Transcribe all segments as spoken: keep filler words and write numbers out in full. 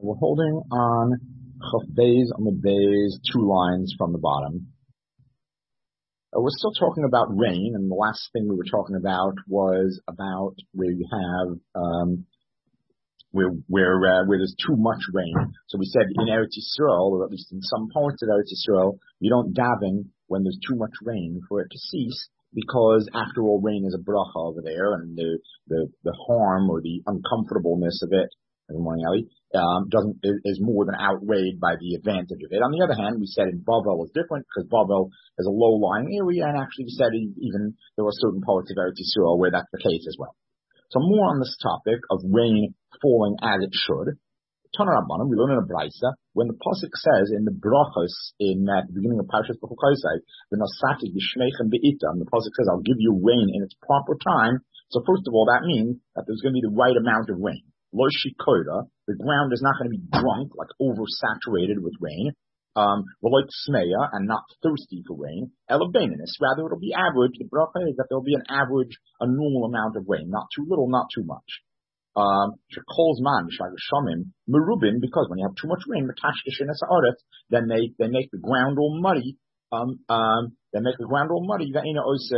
We're holding on Chaf Beis Amud Beis, two lines from the bottom. Uh, we're still talking about rain, and the last thing we were talking about was about where you have um, where where uh, where there's too much rain. So we said in Eretz Yisrael, or at least in some parts of Eretz Yisrael, you don't daven when there's too much rain for it to cease, because after all, rain is a bracha over there, and the the the harm or the uncomfortableness of it, good morning, Ali, um, doesn't is, is more than outweighed by the advantage of it. On the other hand, we said in Bavel is different, because Bavel is a low-lying area, and actually we said even there are certain parts of Eretz Yisrael where that's the case as well. So more on this topic of rain falling as it should. Tanarabbanim, we learn in a brisa, when the pasuk says in the brachos in uh, the beginning of Parshas Bechukosai, the Nosati b'shmeichem be'itam, the pasuk says, I'll give you rain in its proper time. So first of all, that means that there's going to be the right amount of rain. Lo shikoda, the ground is not going to be drunk, like oversaturated with rain. Um, like smeya, and not thirsty for rain. Elabaninus, rather it'll be average. The bracha is that there'll be an average, a normal amount of rain, not too little, not too much. Um, man, merubin, because when you have too much rain, then they they make the ground all muddy. Um, um, they make the ground all muddy. And so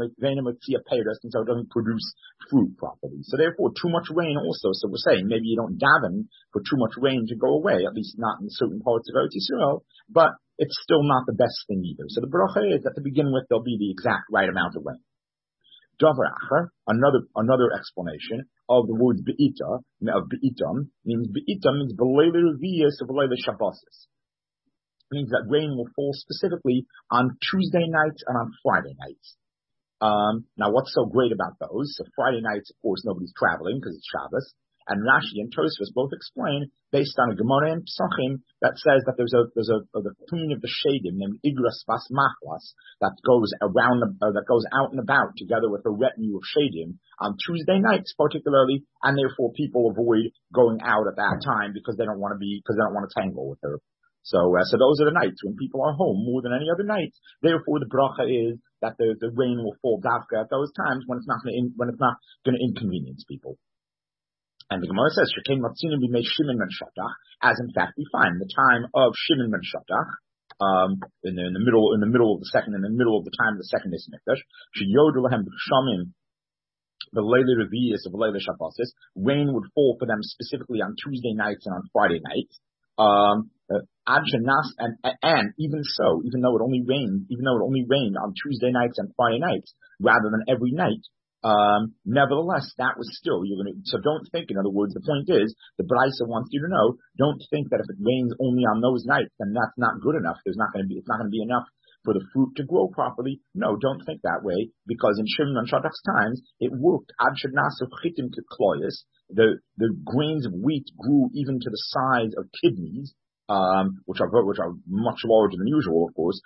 it doesn't produce fruit properly. So therefore, too much rain also. So we're saying maybe you don't daven for too much rain to go away, at least not in certain parts of Eretz Yisrael, but it's still not the best thing either. So the bracha is that to begin with, there'll be the exact right amount of rain. Davar acher, another another explanation of the word be'ita, of be'itam, means be'itam means b'leila reviyas of b'leila shabbosis. Means that rain will fall specifically on Tuesday nights and on Friday nights. Um, now, what's so great about those? So Friday nights, of course, nobody's traveling because it's Shabbos. And Rashi and Tosfos both explain, based on a Gemara and Pesachim, that says that there's a there's a, a the queen of the Shadim named Igras Vas Machlas that goes around the, uh, that goes out and about together with a retinue of Shadim on Tuesday nights, particularly, and therefore people avoid going out at that time because they don't want to be because they don't want to tangle with her. So, uh, so those are the nights when people are home more than any other night. Therefore, the bracha is that the, the rain will fall dafka at those times when it's not going to when it's not going to inconvenience people. And the Gemara says, "Shekein matzinu b'mei Shimon ben Shatach," as in fact we find the time of Shimon ben Shatach, um, in the, in the middle in the middle of the second in the middle of the time of the second Beis Mikdash. Sheyodu lahem b'shamim b'leila reviyas of b'leila shabbosis. Rain would fall for them specifically on Tuesday nights and on Friday nights. Um, uh, and, and even so, even though it only rained, even though it only rained on Tuesday nights and Friday nights rather than every night, um, nevertheless, that was still, you're gonna, so don't think, in other words, the point is, the Brisa wants you to know, don't think that if it rains only on those nights, then that's not good enough. There's not going to be, it's not going to be enough for the fruit to grow properly. No, don't think that way, because in Shimon and Shaddach's times, it worked. Ad shadnasu chitim kekloyas. The, the grains of wheat grew even to the size of kidneys, um, which are, which are much larger than usual, of course.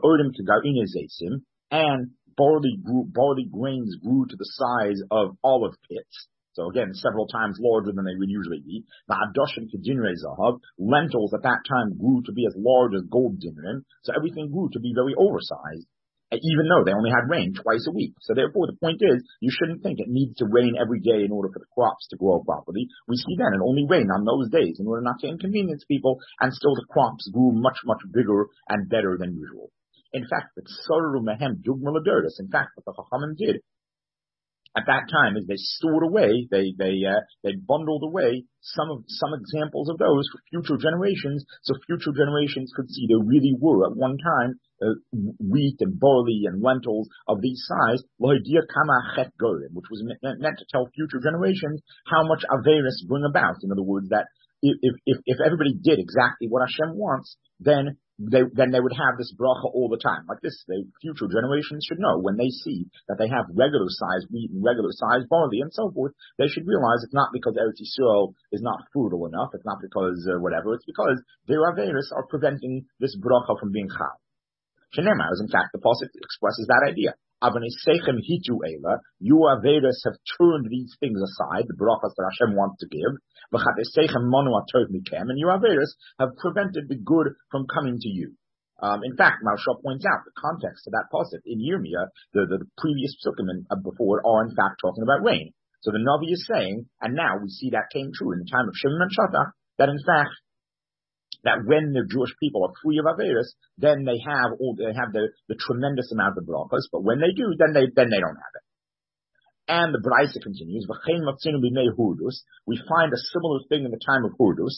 And barley grew, barley grains grew to the size of olive pits. So again, several times larger than they would usually be. The adoshim kedinrei zahav, lentils at that time grew to be as large as gold dinrim. So everything grew to be very oversized, even though they only had rain twice a week. So therefore, the point is, you shouldn't think it needs to rain every day in order for the crops to grow properly. We see then it only rained on those days in order not to inconvenience people, and still the crops grew much, much bigger and better than usual. In fact, the Tsaru Mehem Dugma Laderdas, in fact, what the Chachamim did at that time is they stored away, they they uh, they bundled away some of some examples of those for future generations, so future generations could see there really were at one time uh, wheat and barley and lentils of these size, which was meant, meant to tell future generations how much Averis bring about. In other words, that if if if everybody did exactly what Hashem wants, then They, then they would have this bracha all the time. Like this, the future generations should know when they see that they have regular sized wheat and regular sized barley and so forth, they should realize it's not because Eretz Yisrael is not fruitful enough, it's not because uh, whatever, it's because their averis are preventing this bracha from being chal. Shenemar, in fact, the pasuk expresses that idea. Avaneseichem hitu ela, your averis have turned these things aside, the brachas that Hashem wants to give. V'chateseichem manu atov mikem, and your averis have prevented the good from coming to you. Um, in fact, Maharsha points out the context of that pasuk in Yirmiyah, the, the, the previous psukim uh, before it are in fact talking about rain. So the Navi is saying, and now we see that came true in the time of Shimon and Shattach, that in fact, that when the Jewish people are free of Averis, then they have all, they have the, the tremendous amount of brachas, but when they do, then they, then they don't have it. And the Braisa continues, we find a similar thing in the time of Hurdus,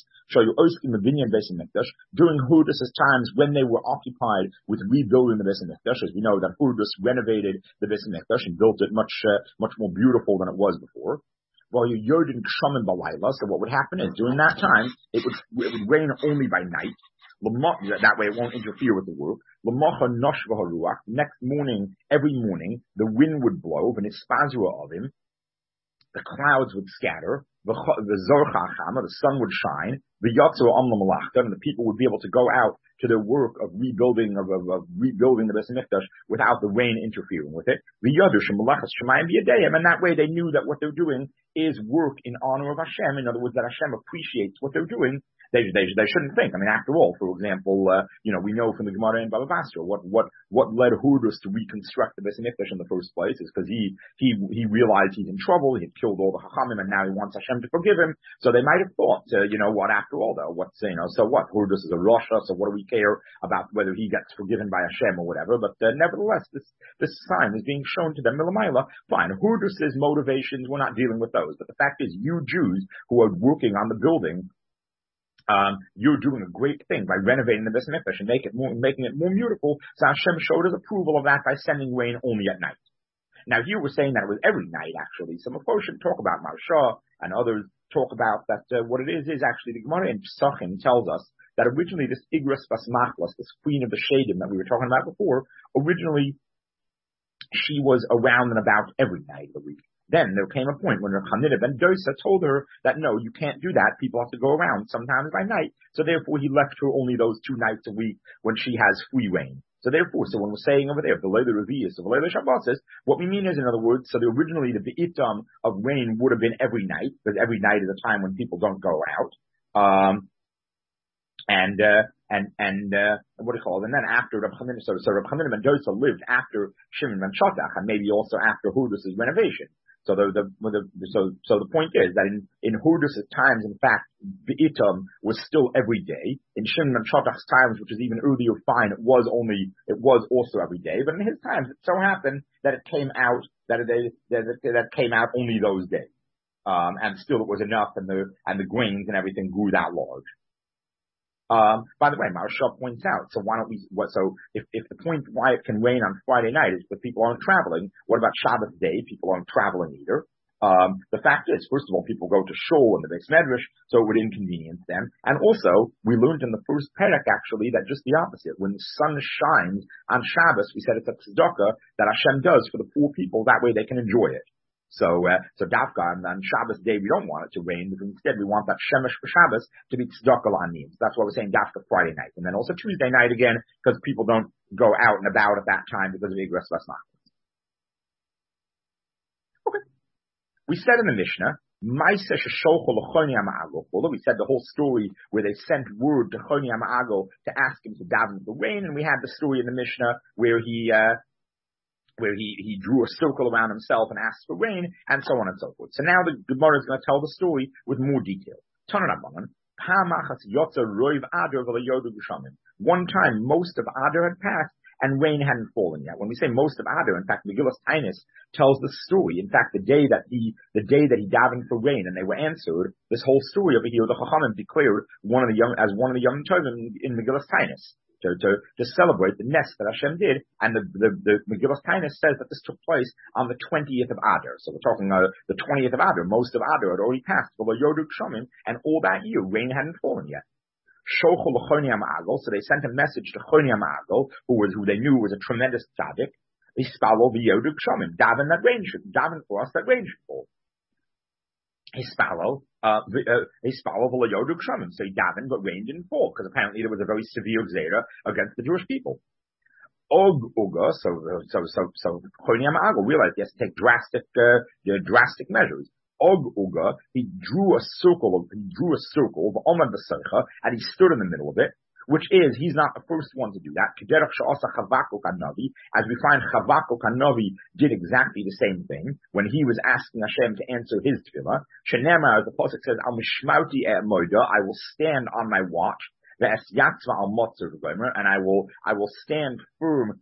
during Hurdus' times when they were occupied with rebuilding the Beis Hamikdash, as we know that Hurdus renovated the Beis Hamikdash and built it much, uh, much more beautiful than it was before. While you Yodin Kshamin Balayla, so what would happen is during that time, it would, it would rain only by night. That way it won't interfere with the work. Next morning, every morning, the wind would blow, of him. The clouds would scatter, the the sun would shine, the and the people would be able to go out to their work of rebuilding of, of, of rebuilding the Beis Hamikdash without the rain interfering with it. The and that way they knew that what they're doing is work in honor of Hashem. In other words, that Hashem appreciates what they're doing. They, they, they shouldn't think. I mean, after all, for example, uh, you know, we know from the Gemara in Baba Basra what, what, what led Hurdus to reconstruct the Beis Hamikdash in the first place is because he, he, he realized he's in trouble. He had killed all the Chachamim and now he wants Hashem to forgive him. So they might have thought, uh, you know what, after all though, what's, you know, so what? Hurdus is a Rasha, so what do we care about whether he gets forgiven by Hashem or whatever? But, uh, nevertheless, this, this sign is being shown to them, Milamayla. Fine. Hurdus' motivations, we're not dealing with those. But the fact is, you Jews who are working on the building, Um, you're doing a great thing by renovating the Beis Hamikdash and make it more, making it more beautiful. So Hashem showed his approval of that by sending rain only at night. Now here we're saying that it was every night actually. Some Mephoshim talk about Marsha and others talk about that uh, what it is is actually the Gemara in Pesachim tells us that originally this Igros Bas Machlas, this queen of the Shadim that we were talking about before, originally she was around and about every night of the week. Then there came a point when Rav Chanina ben Dosa told her that no, you can't do that. People have to go around sometimes by night. So therefore he left her only those two nights a week when she has free reign. So therefore, so when we're saying over there, the Leila Revi'is, the Leila Shabbat says, what we mean is, in other words, so the, originally the Be'itam of rain would have been every night, because every night is a time when people don't go out. Um, and, uh, and, and, uh, what do you call it? And then after Rav Chanina, so, so Rav Chanina ben Dosa lived after Shimon ben Shotach, and maybe also after Hurdus' renovation. So the, the, the, so, so the point is that in, in Hurdus' times, in fact, Be'itam was still every day. In Shimon ben Shotach's times, which is even earlier, fine, it was only, it was also every day. But in his times, it so happened that it came out, that it, that it, that came out only those days. Um, and still it was enough and the, and the grains and everything grew that large. Um, by the way, Marsha points out, so why don't we, what, so if, if the point why it can rain on Friday night is because people aren't traveling, what about Shabbat day? People aren't traveling either. Um, the fact is, first of all, people go to shul and the Beis Medrash, so it would inconvenience them. And also, we learned in the first Perek actually that just the opposite. When the sun shines on Shabbos, we said it's a tzedakah that Hashem does for the poor people, that way they can enjoy it. So, uh, so Dafka, on, on Shabbos day, we don't want it to rain, because instead we want that Shemesh for Shabbos to be tzedakah l'aniyim. That's why we're saying Dafka Friday night. And then also Tuesday night again, because people don't go out and about at that time because of Igros Bas Machlas. Okay. We said in the Mishnah, we said the whole story where they sent word to Choni HaMa'agel to ask him to daven for rain, and we had the story in the Mishnah where he, uh, where he, he drew a circle around himself and asked for rain, and so on and so forth. So now the Gemara is going to tell the story with more detail. One time, most of Adar had passed, and rain hadn't fallen yet. When we say most of Adar, in fact, Megillas Tainis tells the story. In fact, the day that he, the day that he davened for rain and they were answered, this whole story over here, the Chachamim declared one of the young, as one of the young Tovim in Megillas Tainis. To, to, to celebrate the nest that Hashem did, and the, the, the Megillas Tainis says that this took place on the twentieth of Adar. So we're talking uh, the twentieth of Adar. Most of Adar had already passed. And all that year, rain hadn't fallen yet. So they sent a message to Choni HaMa'agel, who was who they knew was a tremendous tzaddik. Daven that rain should daven for us that rain should fall. Hispalo, uh, Hispalo v'layoduk shamim. So he davened, but rain didn't fall, because apparently there was a very severe gzera against the Jewish people. Og uga, so, so, so, so, Choni HaMa'agel realized he has to take drastic, uh, drastic measures. Og uga, he drew a circle of, he drew a circle of Omad V'Sercha, and he stood in the middle of it. which is he's not the first one to do that. As we find Chavakuk Hanavi did exactly the same thing when he was asking Hashem to answer his tefillah. Shenema, as the pasuk says, Al Mishmauti et Moida, I will stand on my watch. And I will I will stand firm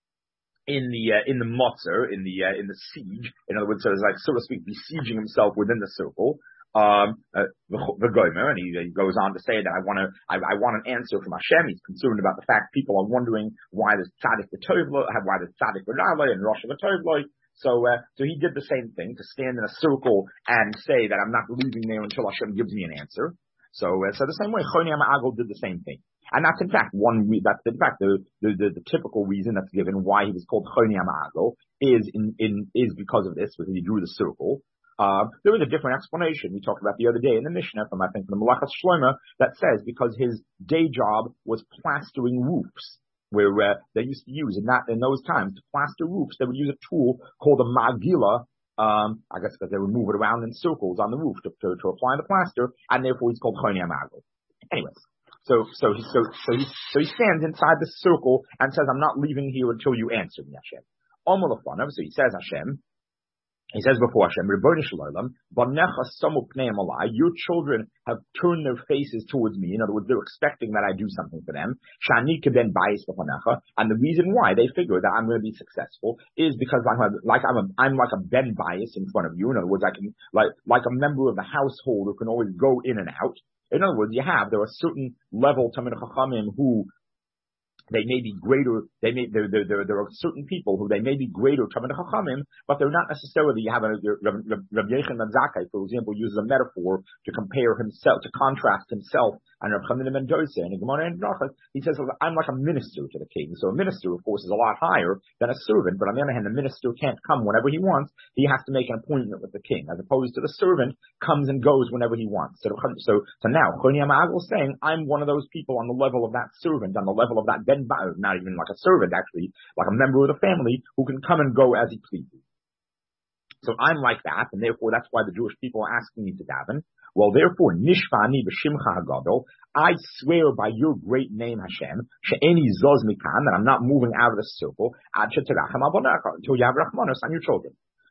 in the uh, in the motzer, in the uh, in the siege. In other words, so it's like, so to speak, besieging himself within the circle. Um, uh, the Gomer, and he, he goes on to say that I want to I, I want an answer from Hashem. He's concerned about the fact people are wondering why there's tzaddik v'tovlo, why there's tzaddik v'nalei and rosh v'tovlo. So uh, so he did the same thing, to stand in a circle and say that I'm not leaving there until Hashem gives me an answer. So, uh, so the same way, Choni HaMa'agel did the same thing. And that's in fact one, re- that's in fact the, the, the, the typical reason that's given why he was called Choni HaMa'agel is in, in, is because of this, because he drew the circle. Uh, there is a different explanation we talked about the other day in the Mishnah from, I think, from the Melachas Shlomo that says because his day job was plastering roofs, where, uh, they used to use in that, in those times to plaster roofs, they would use a tool called a Magila. Um, I guess because they would move it around in circles on the roof to, to, to apply the plaster, and therefore he's called Choni HaMa'agel. Anyways, so, so he, so, so he, so he stands inside the circle and says, I'm not leaving here until you answer me, Hashem. Omolafanav, so he says, Hashem, he says before Hashem, Ribono Shel Olam, Banecha samu pneim alai, your children have turned their faces towards me. In other words, they're expecting that I do something for them. Shani keben bayis b'panecha, and the reason why they figure that I'm going to be successful is because I'm a, like I'm a, I'm like a ben bias in front of you. In other words, I can like like a member of the household who can always go in and out. In other words, you have there are certain level Talmidei Chachamim who they may be greater, they may, there, there, there, there are certain people who they may be greater Talmidei Chachamim, but they're not necessarily, you have a, Rabbi Yechon ben Zakkai, for example, uses a metaphor to compare himself, to contrast himself and Rabbi Chanina ben Dosa. And in Gemara and Brachos, he says, I'm like a minister to the king. So a minister, of course, is a lot higher than a servant, but on the other hand, the minister can't come whenever he wants. He has to make an appointment with the king, as opposed to the servant comes and goes whenever he wants. So, so, so now, Choni HaMa'agel is saying, I'm one of those people on the level of that servant, on the level of that ben, not even like a servant, actually, like a member of the family who can come and go as he pleases. So I'm like that, and therefore that's why the Jewish people are asking me to daven. Well, therefore, Nishvani b'Shimcha HaGadol, I swear by your great name, Hashem, she'eni zoz mikan, that I'm not moving out of the circle, ad she'terachem al bonecha, until you have rachmanos on your children.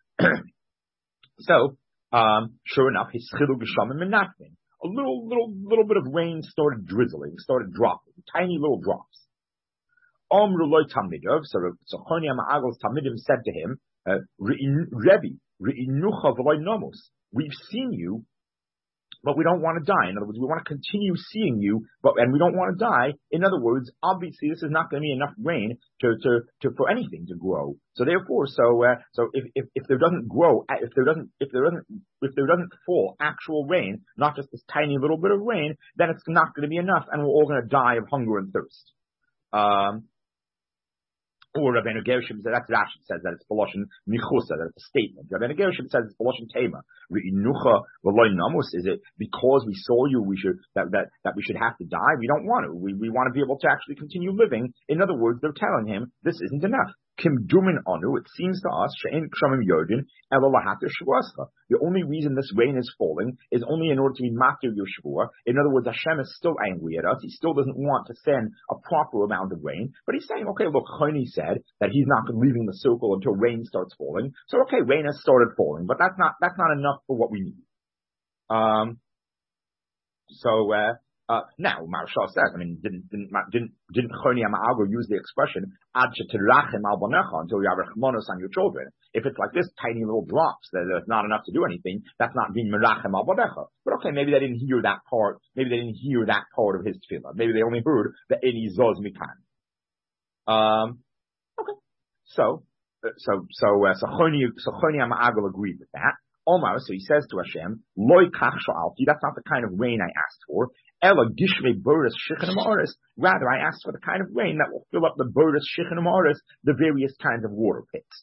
So, um, sure enough, his chilu geshamim menachmin. A little, little, little bit of rain started drizzling, started dropping, tiny little drops. Omru loy tamidov, so so Choni HaMa'agel's tamidim said to him, uh, Rebbe, re'inucha v'loy nomos. We've seen you, but we don't want to die. In other words, we want to continue seeing you, but and we don't want to die. In other words, obviously, this is not going to be enough rain to to, to for anything to grow. So therefore, so uh, so if, if if there doesn't grow, if there doesn't if there doesn't if there doesn't fall actual rain, not just this tiny little bit of rain, then it's not going to be enough, and we're all going to die of hunger and thirst. Um. Or Rabbeinu Gershom, that's Rashi says that it's Beloshin Michusa, that it's a statement. Rabbeinu Gershom says it's Beloshin Tema. Re'inucha v'loy namus. Is it because we saw you, we should that that that we should have to die? We don't want to. We we want to be able to actually continue living. In other words, they're telling him this isn't enough. Kim dumin anu. It seems to us she'en kshamim yodin elo lahater shvuascha. The only reason this rain is falling is only in order to be matir your shvua. In other words, Hashem is still angry at us. He still doesn't want to send a proper amount of rain, but he's saying, okay, look, Choni said that he's not leaving the circle until rain starts falling. So okay, rain has started falling, but that's not that's not enough for what we need. Um. So uh, uh, now Maharsha says, I mean, didn't didn't didn't didn't Choni HaMa'agel use the expression ad she'terachem al bonecha, until you have rachmanos on your children? If it's like this, tiny little drops, that there's not enough to do anything, that's not being merachem al bonecha. But okay, maybe they didn't hear that part. Maybe they didn't hear that part of his tefillah. Maybe they only heard the eni zoz mikan. Um. Okay. So, so, so, uh, so Choni, so Choni HaMa'agel agreed with that. Omar, so he says to Hashem, Loi kach sha'alti, that's not the kind of rain I asked for. Ela gishmei boris shichanim aris. Rather, I asked for the kind of rain that will fill up the boris shichanim aris, the various kinds of water pits.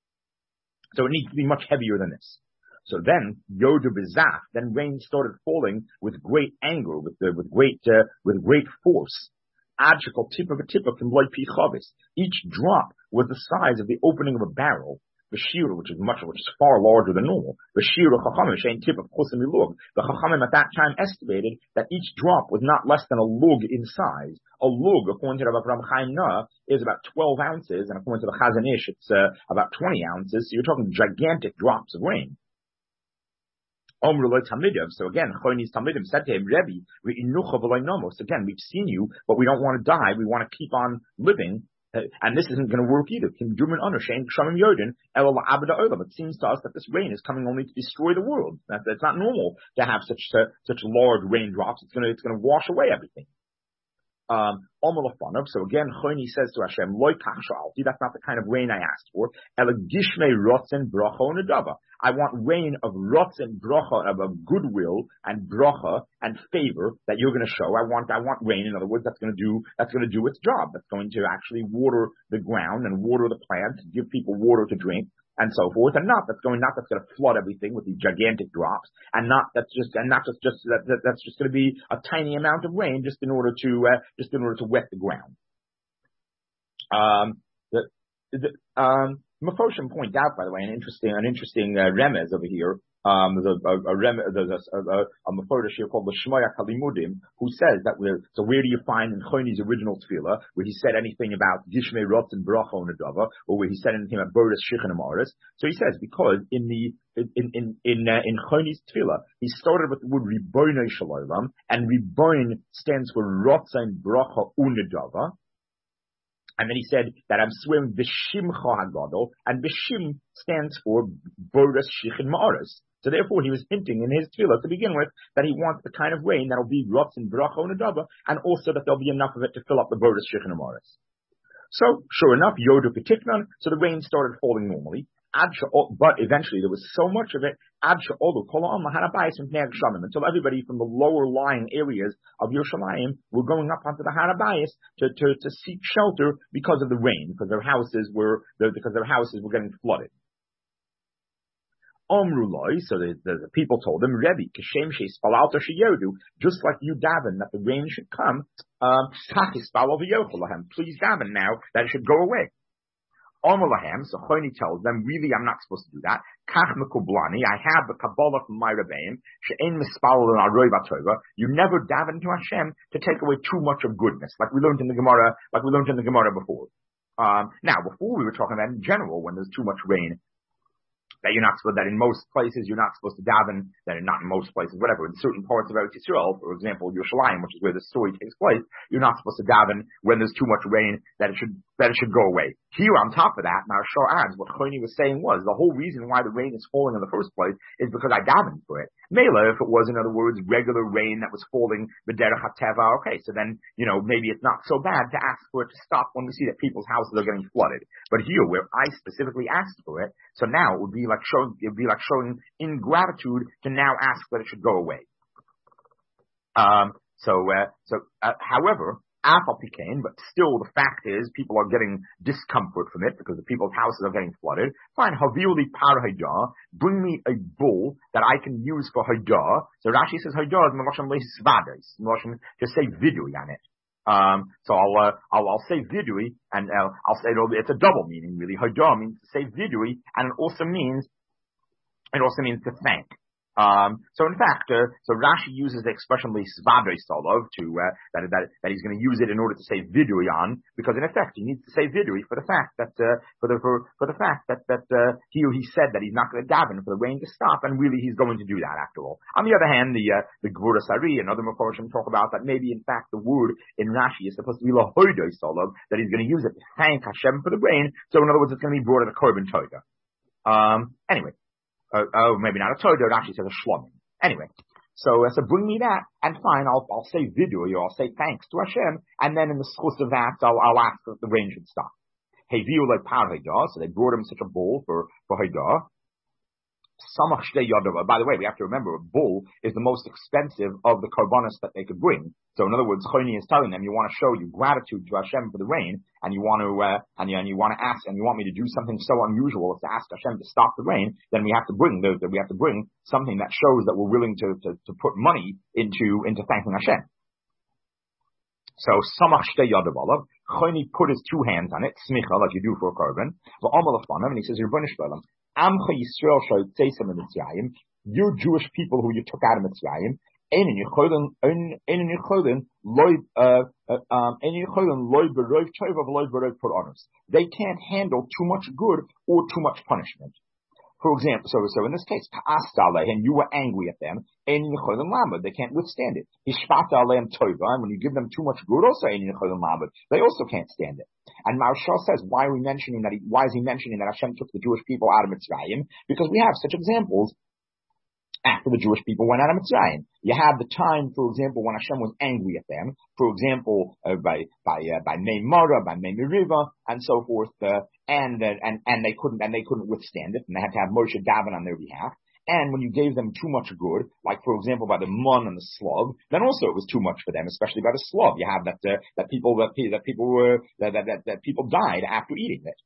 So it needs to be much heavier than this. So then, Yodu Bezaf, then rain started falling with great anger, with the, with great, uh, with great force. Adjikal tip of a tip from loy pi chavis. Each drop was the size of the opening of a barrel. V'shira, which is much, which is far larger than normal. V'shira chachamim shein tip of chusim lug. The chachamim at that time estimated that each drop was not less than a lug in size. A lug, according to the Ram Chaim Nah, is about twelve ounces, and according to the Chazon Ish, it's uh, about twenty ounces. So you're talking gigantic drops of rain. So again, Choni's Talmidim said to him, Rebbe, so again, we've seen you, but we don't want to die. We want to keep on living. Uh, and this isn't going to work either. It seems to us that this rain is coming only to destroy the world. That's, it's not normal to have such uh, such large raindrops. It's going to it's going to wash away everything. Um, so again, Choni says to Hashem, Loi kach sha'alti, that's not the kind of rain I asked for. Ela gishmei rotzen bracha unedava. I want rain of rotzen bracha, of, of goodwill and bracha and favor that you're going to show. I want, I want rain. In other words, that's going to do, that's going to do its job. That's going to actually water the ground and water the plants, give people water to drink, and so forth, and not that's going not that's going to flood everything with these gigantic drops, and not that's just and not just just that, that that's just going to be a tiny amount of rain just in order to uh, just in order to wet the ground. Um, the, the um, Mephoshim point out, by the way, an interesting an interesting uh, remez over here. Um, there's a, a, a, rem, there's a, a, a Mephosh here called the Shmoya Kalimudim, who says that we're, so where do you find in Choni's original tefillah, where he said anything about Gishmei Rotz and Bracha Nedava, or where he said anything about Boris Shichin Amaris? So he says, because in the, in, in, in, uh, in Choni's tefillah, he started with the word Ribono Shel Olam, and Ribon stands for Rotz and Bracha Unedava. And then he said that I'm swearing B'Shimcha HaGadol, and B'Shim stands for Boris Shichin Ma'aris. So therefore he was hinting in his tefillah to begin with that he wants the kind of rain that'll be Rotz and Bracha Unedava, and also that there'll be enough of it to fill up the Boris Shichin Ma'aris. So, sure enough, Yodu Ketiknan, so the rain started falling normally. But eventually there was so much of it, until everybody from the lower lying areas of Yerushalayim were going up onto the Harabayis to, to, to seek shelter because of the rain, because their houses were, because their houses were getting flooded. Omruloi, so the, the, the people told him, Rebbe, Kashem Sheis Palalta Sheyodu, just like you daven that the rain should come, um, please daven now that it should go away. Omalahem, so Choni tells them, really, I'm not supposed to do that. Kach mekublani, I have the Kabbalah from my Rebbeim, she'en mispal and aroi batova. You never daven to Hashem to take away too much of goodness, like we learned in the Gemara, like we learned in the Gemara before. Um, now, before we were talking about in general, when there's too much rain, that you're not supposed, that in most places you're not supposed to daven, that in not in most places, whatever, in certain parts of Eretz Yisrael, for example, Yerushalayim, which is where the story takes place, you're not supposed to daven when there's too much rain, that it should, that it should go away. Here, on top of that, now Shor adds, what Choni was saying was, the whole reason why the rain is falling in the first place is because I davened for it. Mela, if it was, in other words, regular rain that was falling, B'derech HaTeva, okay, so then, you know, maybe it's not so bad to ask for it to stop when we see that people's houses are getting flooded. But here, where I specifically asked for it, so now it would be like showing, it would be like showing ingratitude to now ask that it should go away. Um, so, uh, so, uh, however, but still the fact is people are getting discomfort from it because the people's houses are getting flooded. Fine, Havili par Haidah, bring me a bull that I can use for Haidah. So Rashi says Haidah is Melashon Leisvades, Melashon to say vidui on it. Um, so I'll, uh, I'll, I'll say vidui, and uh, I'll say it'll, it's a double meaning really. Haidah means to say vidui, and it also means, it also means to thank. Um, so in fact, uh, so Rashi uses the expression "leisvadei solov" to uh, that that that he's going to use it in order to say vidui on, because in effect he needs to say vidui for the fact that uh, for the for, for the fact that that uh, he he said that he's not going to daven for the rain to stop, and really he's going to do that after all. On the other hand, the uh, the Gvura Sari and other Meforshim talk about that maybe in fact the word in Rashi is supposed to be lahoidei solov, that he's going to use it to thank Hashem for the rain. So in other words, it's going to be brought in a korban toida. Um, anyway. Uh, oh, maybe not a Torah, actually says a shlomim. Anyway, so, uh, so bring me that, and fine, I'll, I'll say vidui, or I'll say thanks to Hashem, and then in the schus of that, I'll, I'll ask that the rain should stop. Hey, like par Haidah, so they brought him such a bowl for, for Haidah. Samach shtei yadav. By the way, we have to remember, a bull is the most expensive of the korbanos that they could bring. So in other words, Choni is telling them, you want to show your gratitude to Hashem for the rain, and you want to, uh, and you, and you want to ask, and you want me to do something so unusual as to ask Hashem to stop the rain, then we have to bring the, we have to bring something that shows that we're willing to, to, to put money into, into thanking Hashem. So samach shtei yadav alav. Choni put his two hands on it, smicha, like you do for a korban. V'amal lefanav, and he says, Rebbeinu Shalom, Amcha Yisrael shoytzeisam mitzrayim. You Jewish people who you took out of Mitzrayim. Einin yicholim, einin yicholim loy, uh, um, einin yicholim loy berov tova v'loy berov puranos. They can't handle too much good or too much punishment. For example, so, so in this case, Ka'asta alehem, you were angry at them, and they can't withstand it. Hishpata alehem tova, and when you give them too much good, also they also can't stand it. And Maharshal says, why are we mentioning that? He, why is he mentioning that Hashem took the Jewish people out of Mitzrayim? Because we have such examples after the Jewish people went out of Mitzrayim. You have the time, for example, when Hashem was angry at them, for example, uh, by by uh, by Mei Mara, by Mei Meriva, and so forth, uh, and uh, and and they couldn't and they couldn't withstand it, and they had to have Moshe daven on their behalf. And when you gave them too much good, like for example by the mun and the slav, then also it was too much for them, especially by the slav. You have that uh, that people that, that people were that, that that that people died after eating it.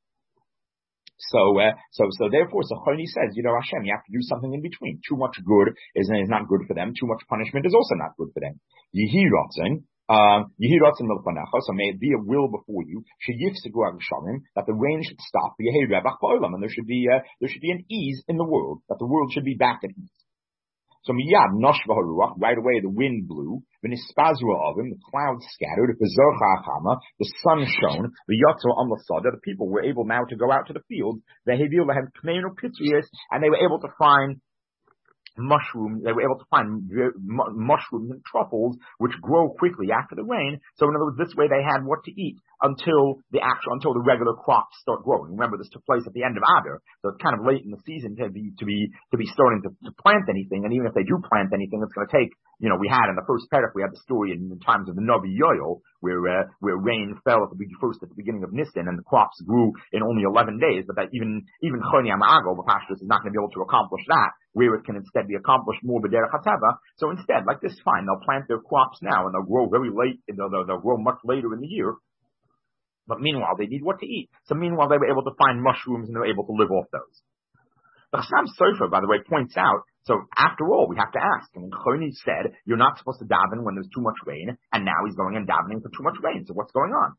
So, uh, so, so therefore, so Choni says, you know, Hashem, you have to do something in between. Too much good is, is not good for them. Too much punishment is also not good for them. Yehi rotzen, uh, yehi rotzen milpanecha, so may it be a will before you, sheyifsigu agshamim, that the rain should stop, yehi rebach ba'olam, and there should be, uh, there should be an ease in the world, that the world should be back at ease. So miyad nosh v'haruach, right away the wind blew, v'nispazru avim, the clouds scattered, v'zorcha achama, the sun shone, v'yotzo amlasada, the people were able now to go out to the field, v'hevil v'hem kmeinu pitzias, and they were able to find mushrooms, they were able to find mushrooms and truffles, which grow quickly after the rain. So in other words, this way they had what to eat until the actual, until the regular crops start growing. Remember, this took place at the end of Adar, so it's kind of late in the season to be, to be, to be starting to, to plant anything. And even if they do plant anything, it's going to take, you know, we had in the first paragraph, we had the story in the times of the Navi Yoel, where, uh, where rain fell at the first, at the beginning of Nisan, and the crops grew in only eleven days, but that even, even Choni Amago, the pastor's is not going to be able to accomplish that, where it can instead be accomplished more b'derech hateva. So instead, like this, fine, they'll plant their crops now, and they'll grow very late, they'll, they'll, they'll grow much later in the year. But meanwhile, they need what to eat. So meanwhile, they were able to find mushrooms, and they were able to live off those. The Chassam Sofer, by the way, points out, so after all, we have to ask. I mean, Choni said, you're not supposed to daven when there's too much rain, and now he's going and davening for too much rain. So what's going on?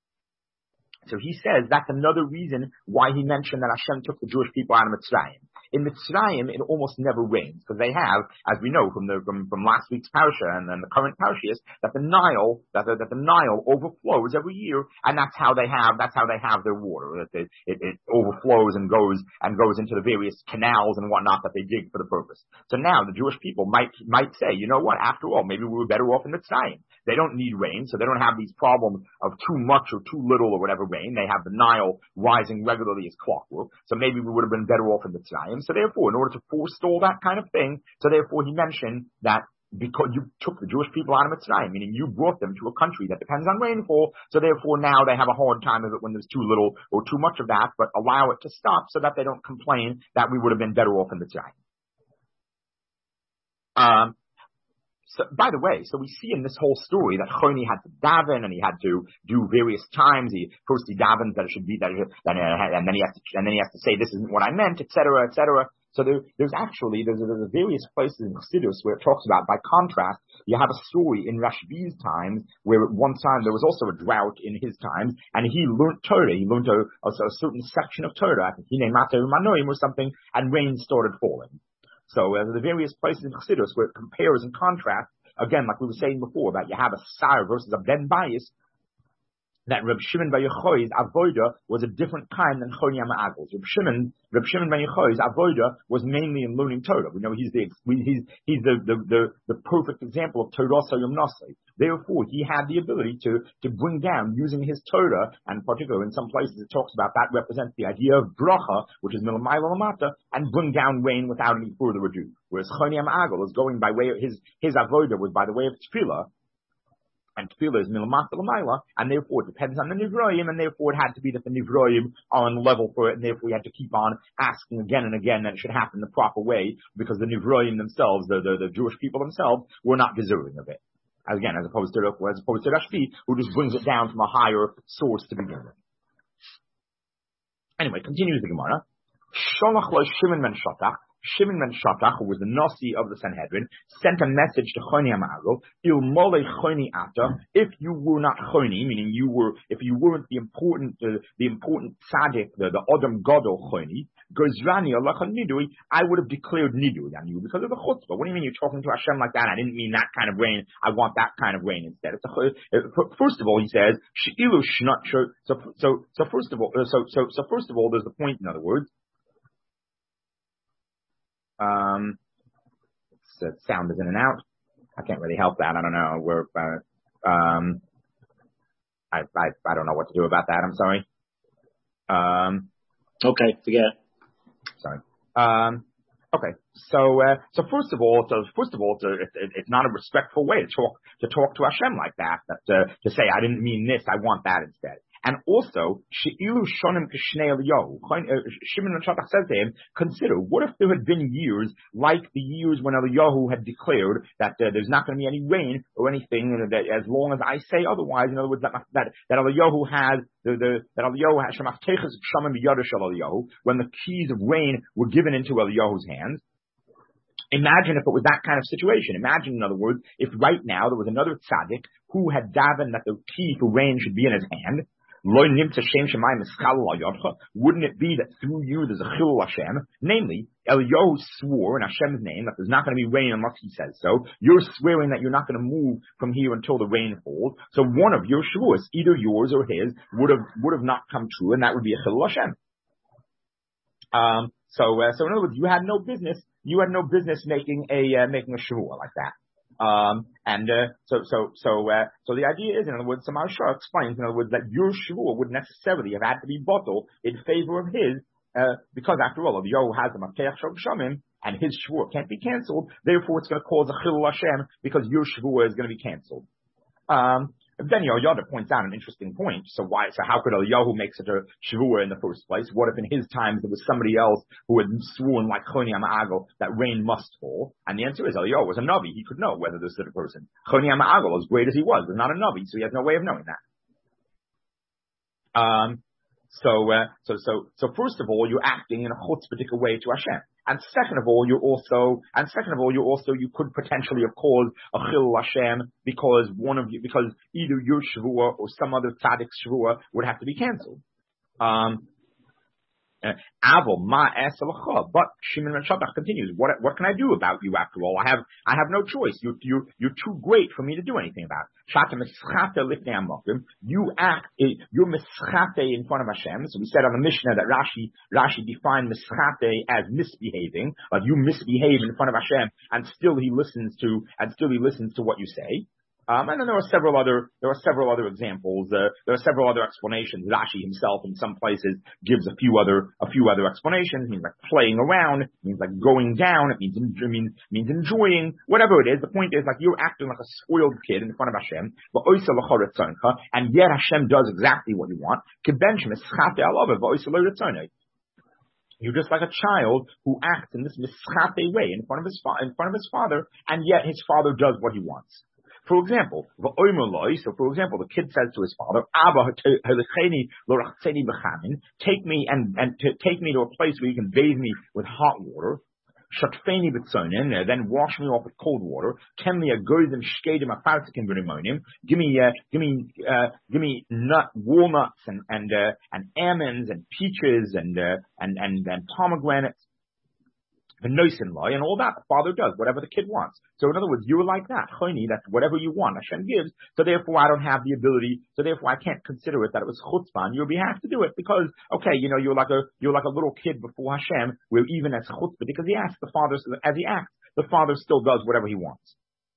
So he says that's another reason why he mentioned that Hashem took the Jewish people out of Mitzrayim. In Mitzrayim, it almost never rains, because they have, as we know from the from, from last week's parasha and then the current parashas, that the Nile that the, that the Nile overflows every year, and that's how they have that's how they have their water. It, it, it overflows and goes and goes into the various canals and whatnot that they dig for the purpose. So now the Jewish people might might say, you know what? After all, maybe we were better off in Mitzrayim. They don't need rain, so they don't have these problems of too much or too little or whatever rain. They have the Nile rising regularly as clockwork, so maybe we would have been better off in Mitzrayim. So therefore, in order to forestall that kind of thing, so therefore he mentioned that because you took the Jewish people out of Mitzrayim, meaning you brought them to a country that depends on rainfall, so therefore now they have a hard time of it when there's too little or too much of that, but allow it to stop so that they don't complain that we would have been better off in Mitzrayim. Um, So, by the way, so we see in this whole story that Choni had to daven, and he had to do various times. He first he davens that it should be that, it, that it, and then he has to, and then he has to say this isn't what I meant, et cetera, et cetera. So there, there's actually there's, there's various places in Chassidus where it talks about. By contrast, you have a story in Rashbi's times where at one time there was also a drought in his times, and he learned Torah. He learned a, a, a certain section of Torah. I think he named Mater Manoim or something, and rain started falling. So uh, the various places in Chassidus where it compares and contrasts, again, like we were saying before, about you have a Sar versus a Ben Bias, that Reb Shimon Bar Yochai's avoda was a different kind than Choni Ma'agel's. Reb Shimon, Reb Shimon Bar Yochai's avoda was mainly in learning Torah. We know he's the he's he's the the the, the perfect example of Torah Yom Nosei. Therefore, he had the ability to to bring down using his Torah, and particularly in some places it talks about that represents the idea of bracha, which is milamayla lamata, and bring down rain without any further ado. Whereas Choni Ma'agel is going by way of his his avoda was by the way of tefillah. And tefillah is milamata l'mayla, and therefore it depends on the nivroim, and therefore it had to be that the nivroim are on level for it, and therefore we had to keep on asking again and again that it should happen the proper way, because the nivroim themselves, the, the, the Jewish people themselves, were not deserving of it. Again, as opposed to as opposed to Rashbi, who just brings it down from a higher source to begin with. Anyway, continues the Gemara. Sholach lo Shimon ben Shotach. Shimon ben Shatach, who was the Nasi of the Sanhedrin, sent a message to Choni HaMa'agel, Il Mole Choni Ata, if you were not Choni, meaning you were, if you weren't the important, uh, the important tzaddik, the, the Adam Gadol Choni, Gozrani Allah Nidui, I would have declared Nidui on you because of the chutzpah. What do you mean you're talking to Hashem like that? I didn't mean that kind of rain. I want that kind of rain instead. It's a, first of all, he says, She'ilu Shnat, so, so, so first of all, so, so, so first of all, there's the point, in other words, um, the sound is in and out. I can't really help that. I don't know. We're, uh, um, I, I, I don't know what to do about that. I'm sorry. Um, okay, forget it. Sorry. Um, okay. So, uh, so first of all, so first of all, it's, a, it, it's not a respectful way to talk to talk to Hashem like that. That uh, to say I didn't mean this, I want that instead. And also, She'ilu Shonim Kishnei Eliyahu. Shimon ben Shatach says to him, consider, what if there had been years like the years when Eliyahu had declared that uh, there's not going to be any rain or anything, and that as long as I say otherwise, in other words, that that, that Eliyahu had the, the that Eliyahu had Shemaftechas Shamim B'Yada Shel Eliyahu, when the keys of rain were given into Eliyahu's hands. Imagine if it was that kind of situation. Imagine, in other words, if right now there was another tzaddik who had davened that the key for rain should be in his hand. Wouldn't it be that through you there's a chilul Hashem? Namely, Eliyahu swore in Hashem's name that there's not going to be rain unless he says so. You're swearing that you're not going to move from here until the rain falls. So one of your shuas, either yours or his, would have would have not come true, and that would be a chilul Hashem. Um. So, uh, so in other words, you had no business. You had no business making a uh, making a shvuah like that. Um, and, uh, so, so, so, uh, so the idea is, in other words, Samar Shah explains, in other words, that your shvuah would necessarily have had to be bottled in favor of his, uh, because after all, the Yohu has the Makeach Shom Shamim, and his shvuah can't be cancelled, therefore it's going to cause a chilul Hashem, because your shvuah is going to be cancelled. Um, then Yoda points out an interesting point. So why, so how could Eliyahu make such a shvuah in the first place? What if in his times there was somebody else who had sworn like Choni HaMa'agel that rain must fall? And the answer is Eliyahu was a Navi. He could know whether there's such a person. Choni HaMa'agel, as great as he was, was not a Navi, so he has no way of knowing that. Um, so, uh, so, so, so first of all, you're acting in a chutzpah way to Hashem. And second of all, you also, and second of all, you also, you could potentially have caused a chilul Hashem because one of you, because either your shvuah or some other tzaddik's shvuah would have to be cancelled. Um, Avol ma eselacha. But Shimon ben Shatach continues. What what can I do about you after all? I have I have no choice. You you you're too great for me to do anything about. Shata mischate lifnei hamokim. You act. You're mischate in front of Hashem. So we said on the Mishnah that Rashi Rashi defined mischate as misbehaving. Like you misbehave in front of Hashem, and still he listens to and still he listens to what you say. Um, and then there are several other, there are several other examples. Uh, there are several other explanations. Rashi himself, in some places, gives a few other, a few other explanations. It means like playing around. It means like going down. It means, it means, means enjoying. Whatever it is, the point is like you're acting like a spoiled kid in front of Hashem. And yet Hashem does exactly what you want. You're just like a child who acts in this mischate way in front of his fa- in front of his father, and yet his father does what he wants. For example, so for example, the kid says to his father, Abba, take me and, and to, take me to a place where you can bathe me with hot water. Shatfeni b'tzonin, then wash me off with cold water. Tell me a goyim shkedim afartikim v'rimonim. Give me, uh, give me, uh, give me nut, walnuts and and uh, and almonds and peaches and uh, and and and pomegranates. The noisin lie and all that the father does, whatever the kid wants. So in other words, you're like that, choni, that whatever you want, Hashem gives. So therefore, I don't have the ability. So therefore, I can't consider it that it was chutzpah on your behalf to do it because, okay, you know, you're like a you're like a little kid before Hashem, where even as chutzpah, because he asks the father as he acts, the father still does whatever he wants.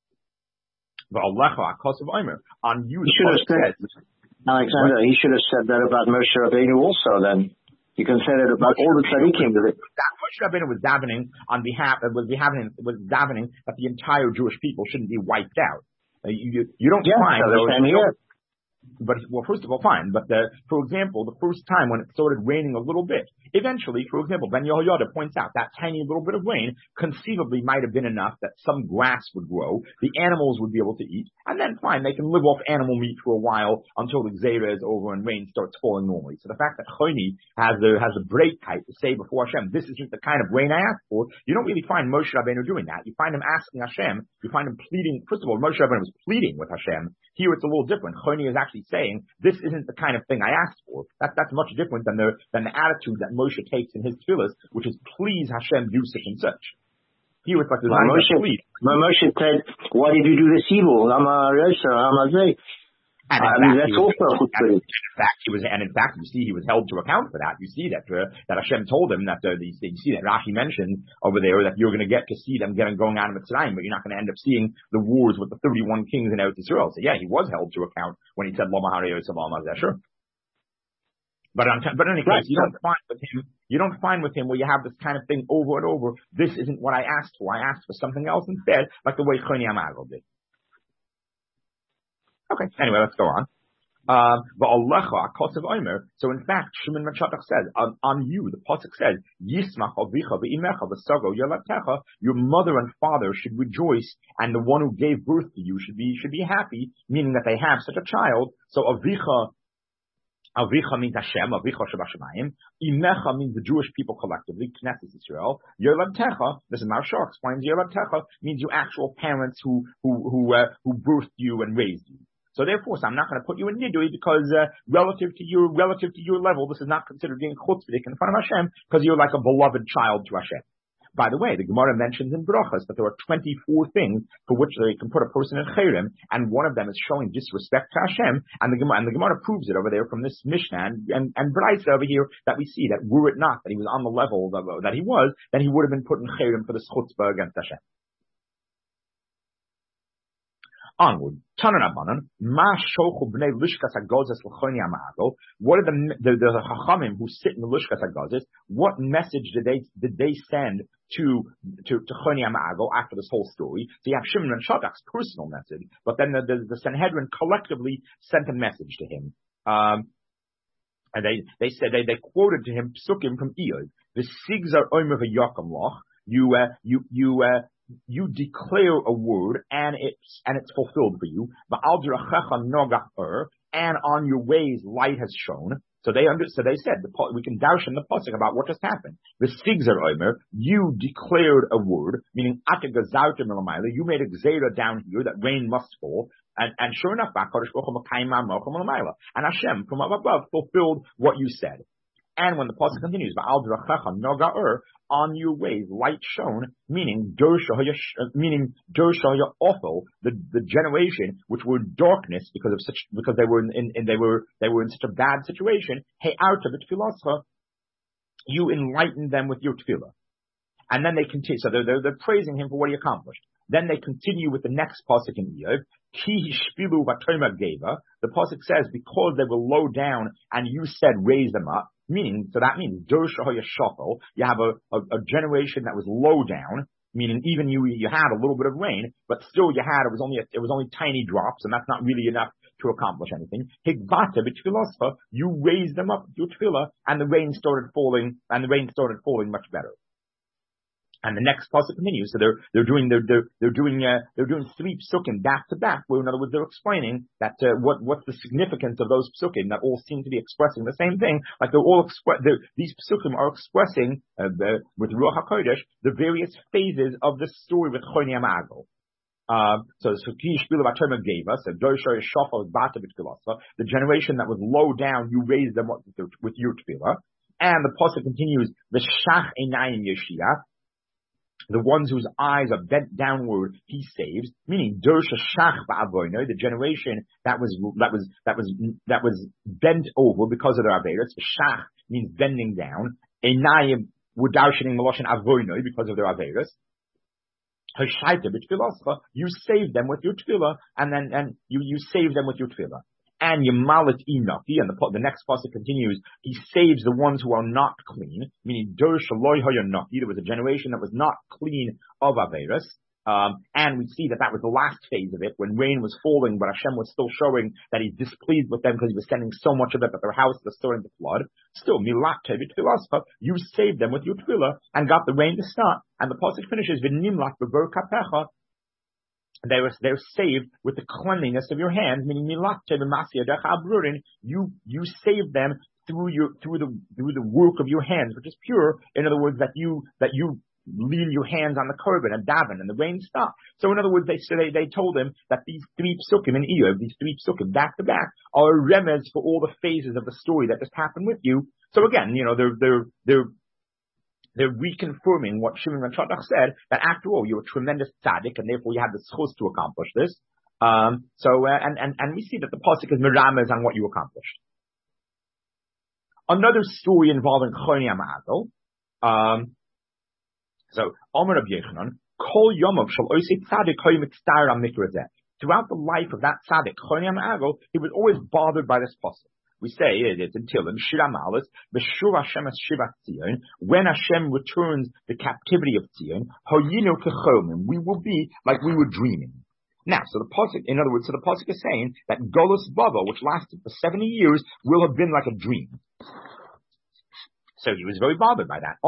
On you, he should have said, Alexander. What? He should have said that about Moshe Rabbeinu also. Then. You can say that about all the tzaddikim. Moshe Rabbeinu was davening on behalf, was davening, was davening that the entire Jewish people shouldn't be wiped out. Uh, you, you don't yes, find so those. You don't, But, well, first of all, fine. But, the, for example, the first time when it started raining a little bit, eventually, for example, Ben Yehoyada points out that tiny little bit of rain conceivably might have been enough that some grass would grow, the animals would be able to eat, and then fine, they can live off animal meat for a while until the Gzeira is over and rain starts falling normally. So the fact that Choni has the, has a break type to say before Hashem, this isn't the kind of rain I asked for, you don't really find Moshe Rabbeinu doing that. You find him asking Hashem, you find him pleading, first of all, Moshe Rabbeinu was pleading with Hashem. Here it's a little different. Choni is actually saying, this isn't the kind of thing I asked for. That, that's much different than the, than the attitude that Moshe takes in his tefillas, which is, please Hashem, do such and such. Here it's like the Moshe, Moshe said, why did you do this evil? I'm a Resha, I'm a Zay. And in, I mean, fact, that's was, also and in fact, he was, and in fact, you see, he was held to account for that. You see that uh, that Hashem told him that uh, you see that Rashi mentioned over there that you're going to get to see them getting going out of Mitzrayim, but you're not going to end up seeing the wars with the thirty-one kings in Eretz Yisrael. So yeah, he was held to account when he said Lo Mahari Yosef Al Mazesher. But on, but in any case, you don't find with him, you don't find with him where you have this kind of thing over and over. This isn't what I asked for. I asked for something else instead, like the way Choni Amago did. Okay, anyway, let's go on. Um, so in fact, Shimon Machatak says, on, on you, the Pasuk says, Yismach avicha ve'imecha v'sago yolatecha, your mother and father should rejoice, and the one who gave birth to you should be, should be happy, meaning that they have such a child. So avicha, avicha means Hashem, avicha shabashamayim, imecha means the Jewish people collectively, Knesset Israel, yolatecha, this is Maharsha explains, yolatecha means your actual parents who, who, who, uh, who birthed you and raised you. So therefore, so I'm not going to put you in Nidui because uh, relative to your relative to your level, this is not considered being chutzpahdik in front of Hashem because you're like a beloved child to Hashem. By the way, the Gemara mentions in Brachas that there are twenty-four things for which they can put a person in Cherem, and one of them is showing disrespect to Hashem, and the Gemara, and the Gemara proves it over there from this Mishnah and, and, and Braisa over here that we see that were it not that he was on the level that, that he was, then he would have been put in Cherem for this chutzpah against Hashem. Onward. Tananabanan, Ma Shochu Bnei Lishkas Hagozes L'Choni Amago. What are the the, the Chachamim who sit in the Lishkas Hagozes? What message did they did they send to to to Choni Amago after this whole story? So you have Shimon and Shadrach's personal message, but then the, the the Sanhedrin collectively sent a message to him. Um, and they they said they they quoted to him psukim from Iyod. The Sigs are Omer v'Yakam Loch. You uh, you you uh. You declare a word and it's and it's fulfilled for you. And on your ways light has shone. So they under, so they said the, we can dash in the pasuk about what just happened. The Sigzer Omer, you declared a word, meaning you made a gzeira down here that rain must fall. And, and sure enough, and Hashem from up above fulfilled what you said. And when the pasuk continues, on your ways light shone, meaning meaning awful, the the generation which were darkness because of such because they were in, in they were they were in such a bad situation. Hey, out of it, you enlightened them with your tefillah. And then they continue. So they're, they're they're praising him for what he accomplished. Then they continue with the next pasuk in Iyov. Ki hishpilu v'tomer geva. The pasuk says because they were low down and you said raise them up. Meaning, so that means you have a, a, a generation that was low down, meaning even you you had a little bit of rain, but still you had it was only a, it was only tiny drops, and that's not really enough to accomplish anything. You raised them up with your tefillah, and the rain started falling, and the rain started falling much better. And the next pasuk continues. So they're they're doing they're they're, they're doing uh, they're doing three psukim back to back. Where in other words they're explaining that uh, what what's the significance of those psukim that all seem to be expressing the same thing. Like they're all expre- they're, these psukim are expressing uh, the, with Ruach Hakodesh the various phases of the story with Choni Amago. Um, so the gave us the generation that was low down. You raised them with, with your tefillah, and the pasuk continues the shach einayim yeshia. The ones whose eyes are bent downward, he saves. Meaning, Dersha Shach Ba'avoino, the generation that was that was that was that was bent over because of their Averos. Shach means bending down. Einayim were darshaning Meloshin Avoino because of their Averos. Hashaita b'tfilascha, you save them with your tefillah, and then and you you save them with your tefillah. And Yemalit Inaki, and the, the next pasuk continues, he saves the ones who are not clean, meaning Dur Shaloi Hayanaki, there was a generation that was not clean of Averis. Um, and we see that that was the last phase of it, when rain was falling, but Hashem was still showing that he's displeased with them because he was sending so much of it that their house was starting to flood. Still, Milat Tevi Tfilascha, you saved them with your tefillah and got the rain to stop. And the pasuk finishes, V'nimlat b'ber kapecha. They were, they were saved with the cleanliness of your hands, meaning Milat Tevi Masiyadach Abrurin, you, you saved them through your, through the, through the work of your hands, which is pure. In other words, that you, that you, lean your hands on the korban and daven, and the rain stopped. So in other words, they so they, they told him that these three psukim in Eov, these three psukim back to back, are a remez for all the phases of the story that just happened with you. So again, you know, they're they're they're they're reconfirming what Shimon ben Shattach said, that after all, you're a tremendous tzaddik, and therefore you have the schus to accomplish this. Um, so uh, and and and we see that the pasuk is meramez on what you accomplished. Another story involving Choni HaMa'azel. Um, So, Omer Rabbi Yochanan, Kol Yomov Shal Oisei Tzadik Hoy Mitztar HaMikra. Throughout the life of that tzaddik, Choni HaMa'azel, he was always bothered by this pasuk. We say it, it's in Tehillim, Shira Ma'alis, B'shur Hashem es Shivat Tzion, when Hashem returns the captivity of Tzion, Hoyinu Kechomim, we will be like we were dreaming. Now, so the pasuk, in other words, so the pasuk is saying that Golus Bava, which lasted for seventy years, will have been like a dream. So he was very bothered by that.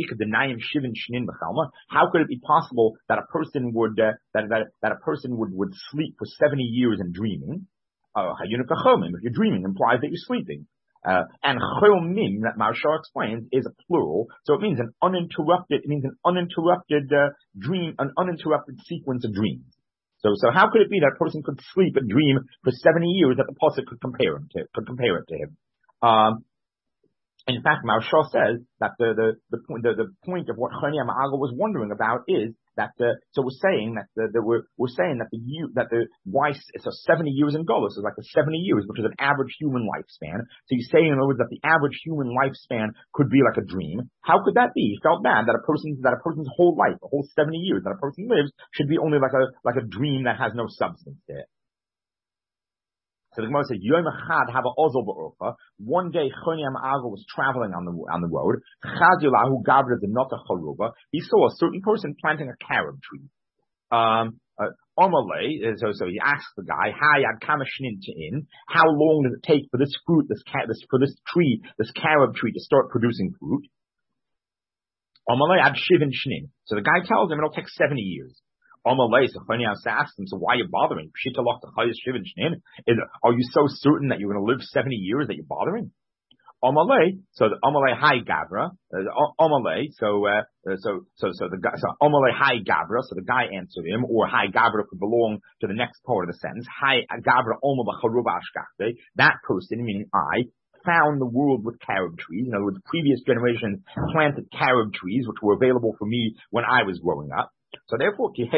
How could it be possible that a person would uh, that, that that a person would, would sleep for seventy years in dreaming? Uh, if you're dreaming, implies that you're sleeping. Uh, and chomim, that Maharsha explains, is a plural, so it means an uninterrupted. It means an uninterrupted uh, dream, an uninterrupted sequence of dreams. So, so how could it be that a person could sleep and dream for seventy years that the pasuk could compare him to could compare it to him? Um, In fact, Maharsha says that the the the point the, the point of what Choni HaMa'azel was wondering about is that the, so we're saying that the, the we're we're saying that the that the why so seventy years in Golus is like the seventy years, which is an average human lifespan. So he's saying in other words that the average human lifespan could be like a dream. How could that be? He felt bad that a person's that a person's whole life, the whole seventy years that a person lives, should be only like a like a dream that has no substance to it. So the Gemara says, Yom Echad have a ozol ba'orcha. One day, Choni HaMa'azel was traveling on the on the road. Chazilahu gabra the nota charuba. He saw a certain person planting a carob tree. Um, uh, Omalei, so so he asked the guy, Hayad kamashnin in. How long does it take for this fruit, this ca- this for this tree, this carob tree to start producing fruit? Omalei ad shivin shnin. So the guy tells him it'll take seventy years. Amalei, so Choni asked him, so why are you bothering? Is, are you so certain that you're going to live seventy years that you're bothering? Amalei, so the Amalei Hai Gabra, Amalei, so, uh, so, so, so the guy, so Amalei Hai Gabra, so the guy answered him, or Hai Gabra could belong to the next part of the sentence. Hai Gabra Oma B'charuba Ashkachte. That person, meaning I, found the world with carob trees. In other words, previous generations planted carob trees, which were available for me when I was growing up. So therefore, so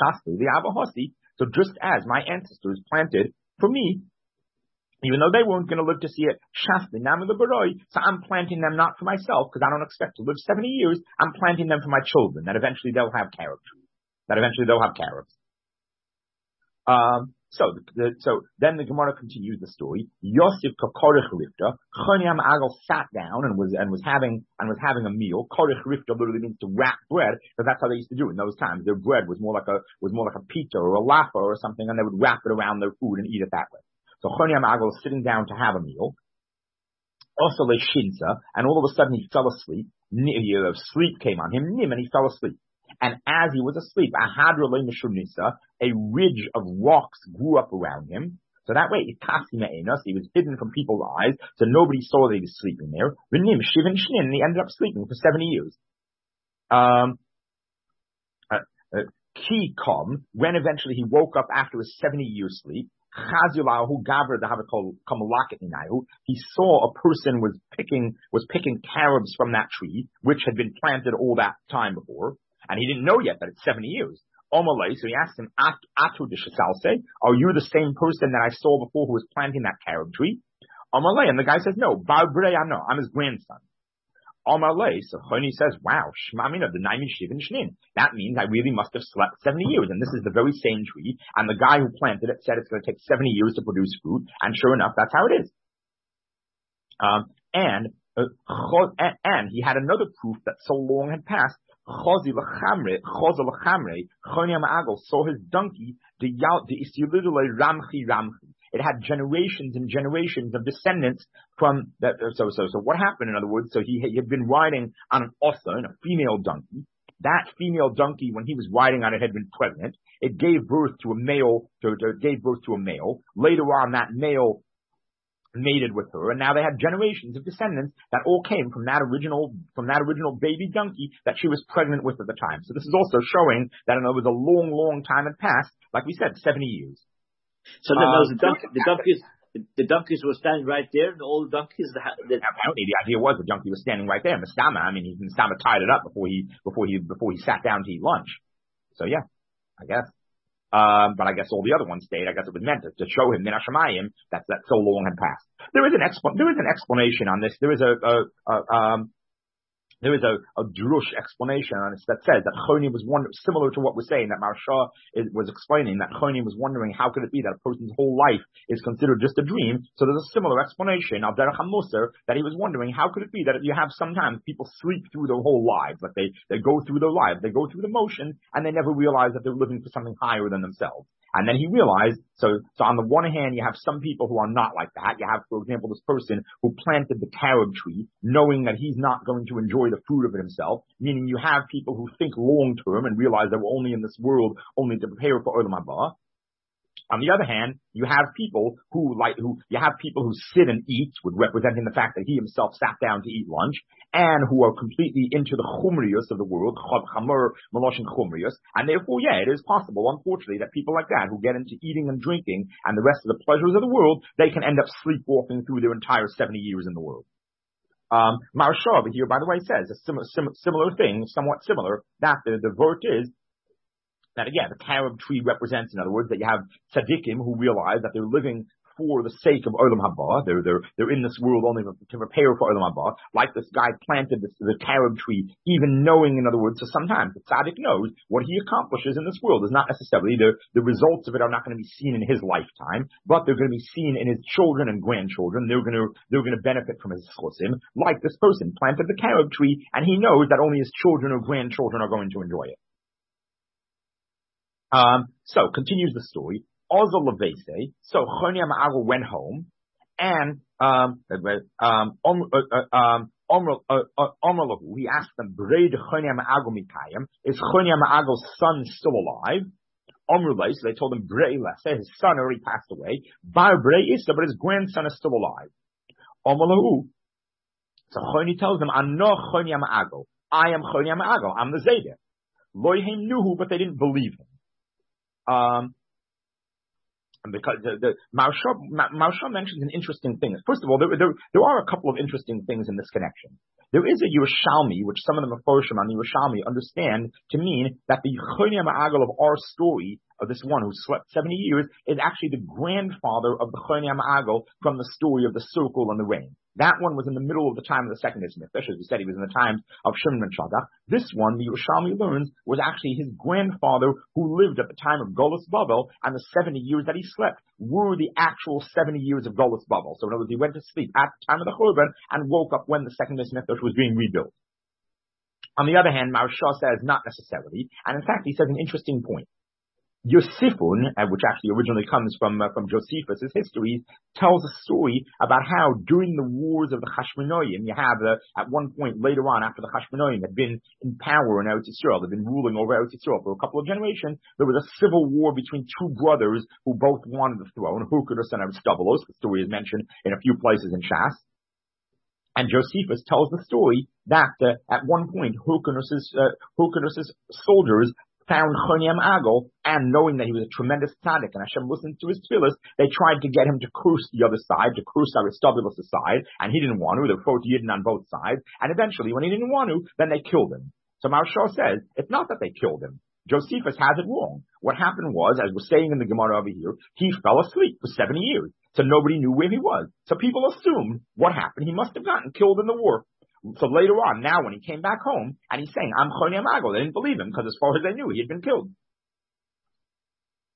just as my ancestors planted for me, even though they weren't going to live to see it, so I'm planting them not for myself, because I don't expect to live seventy years. I'm planting them for my children, that eventually they'll have carob trees, that eventually they'll have carobs. Um, so, the, so then the Gemara continues the story. Yosef Korich Rifta, Choni HaMa'azel sat down and was and was having and was having a meal. Korich Rifta literally means to wrap bread, because that's how they used to do it in those times. Their bread was more like a was more like a pita or a lafa or something, and they would wrap it around their food and eat it that way. So Choni HaMa'azel was sitting down to have a meal. Also le shinsa, and all of a sudden he fell asleep. Sleep came on him, nim, and he fell asleep. And as he was asleep, a ridge of rocks grew up around him. So that way, he was hidden from people's eyes, so nobody saw that he was sleeping there. And he ended up sleeping for seventy years. Um, uh, uh, Ki kom, when eventually he woke up after his seventy years sleep, he saw a person was picking was picking carobs from that tree, which had been planted all that time before. And he didn't know yet that it's seventy years. Omalei, so he asked him, Atu d'shesalse, are you the same person that I saw before who was planting that carob tree? Omalei, and the guy says, no, Bar Brei, no, I'm his grandson. Omalei, so Choni says, wow, shmamina the naimin shivin shnin. That means I really must have slept seventy years, and this is the very same tree, and the guy who planted it said it's going to take seventy years to produce fruit, and sure enough, that's how it is. Um, and, uh, and he had another proof that so long had passed. Chozi l'chamre, chozi l'chamre, Choni Ma'agel saw his donkey, the yal, the isilidule ramchi ramchi. It had generations and generations of descendants from that. So, so, so what happened, in other words, so he, he had been riding on an ossa, a female donkey. That female donkey, when he was riding on it, had been pregnant. It gave birth to a male, to, to gave birth to a male. Later on, that male mated with her, and now they had generations of descendants that all came from that original, from that original baby donkey that she was pregnant with at the time. So this is also showing that in other words, a long, long time had passed, like we said, seventy years. So then um, those the, donkey, the donkeys, the, the donkeys were standing right there, and all the donkeys. The, the, apparently, the idea was the donkey was standing right there. Mistama, I mean, he Mistama tied it up before he, before he, before he sat down to eat lunch. So yeah, I guess. Um, but I guess all the other ones stayed. I guess it was meant to, to show him Min HaShamayim that that so long had passed. There is an expl- there is an explanation on this. There is a, a, a um there is a, a drush explanation on this that says that Choni was wondering, similar to what we're saying, that Maharsha is, was explaining, that Choni was wondering how could it be that a person's whole life is considered just a dream. So there's a similar explanation of Derech HaMusar, that he was wondering how could it be that you have sometimes people sleep through their whole lives, like they, they go through their lives, they go through the motions, and they never realize that they're living for something higher than themselves. And then he realized, so, so on the one hand, you have some people who are not like that. You have, for example, this person who planted the carob tree, knowing that he's not going to enjoy the fruit of it himself, meaning you have people who think long term and realize that we're only in this world only to prepare for Olam Haba. On the other hand, you have people who like, who, you have people who sit and eat, with representing the fact that he himself sat down to eat lunch, and who are completely into the chumrius of the world, chamur, maloshin chumrius, and therefore, yeah, it is possible, unfortunately, that people like that, who get into eating and drinking and the rest of the pleasures of the world, they can end up sleepwalking through their entire seventy years in the world. Um, Maharsha over here, by the way, says a similar, sim- similar thing, somewhat similar, that the, the vert is, that again, the carob tree represents, in other words, that you have tzaddikim who realize that they're living for the sake of Olam Haba. They're, they're, they're in this world only to prepare for Olam Haba. Like this guy planted this, the carob tree, even knowing, in other words, so sometimes the tzaddik knows what he accomplishes in this world is not necessarily, the, the results of it are not going to be seen in his lifetime, but they're going to be seen in his children and grandchildren. They're going to, they're going to benefit from his chosim. Like this person planted the carob tree, and he knows that only his children or grandchildren are going to enjoy it. Um, so, continues the story. Ozal Levese, so Choni Ma'agel went home, and, um, um, um, uh, um, Omralahu, he asked them, Breid Choni Ma'agel Mikayim, is Choni Ma'agel's son still alive? Omrulay, so they told him, Brei Lese, his son already passed away. Bar Brei Issa, but his grandson is still alive. Omralahu, so Choni tells them, Ano Choni Ma'agel, I am Choni Ma'agel, I'm the Zayder. Loihim Nuhu, but they didn't believe him. Um, and because the, the Maharsha, Maharsha mentions an interesting thing. First of all, there, there, there are a couple of interesting things in this connection. There is a Yerushalmi, which some of the Meforshim on the Yerushalmi understand to mean that the Choni Ma'agel of our story, of this one who slept seventy years, is actually the grandfather of the Choni Ma'agel from the story of the circle and the rain. That one was in the middle of the time of the second Ismith. As we said, he was in the times of Shimon ben Shaddach. This one, the Yerushalmi learns, was actually his grandfather who lived at the time of Golus Babel, and the seventy years that he slept were the actual seventy years of Golus Babel. So in other words, he went to sleep at the time of the Churban and woke up when the second Ismith was being rebuilt. On the other hand, Maharsha says not necessarily, and in fact he says an interesting point. Yosifun, which actually originally comes from uh, from Josephus' histories, tells a story about how during the wars of the Hashmonaim, you have uh, at one point later on after the Hashmonaim had been in power in Eretz Yisrael, they've been ruling over Eretz Yisrael for a couple of generations, there was a civil war between two brothers who both wanted the throne, Hyrcanus and Aristobulus. The story is mentioned in a few places in Shas. And Josephus tells the story that uh, at one point Hyrcanus' uh, Hyrcanus' soldiers found Choni Ma'agel, and knowing that he was a tremendous tzaddik and Hashem listened to his tefillos, they tried to get him to curse the other side, to curse Aristobulus' side, and he didn't want to. They were both Yidden on both sides, and eventually, when he didn't want to, then they killed him. So Maharsha says, it's not that they killed him. Josephus has it wrong. What happened was, as we're saying in the Gemara over here, he fell asleep for seventy years, so nobody knew where he was. So people assumed what happened. He must have gotten killed in the war. So later on, now when he came back home, and he's saying, I'm Choni Ma'agel, they didn't believe him, because as far as they knew, he had been killed.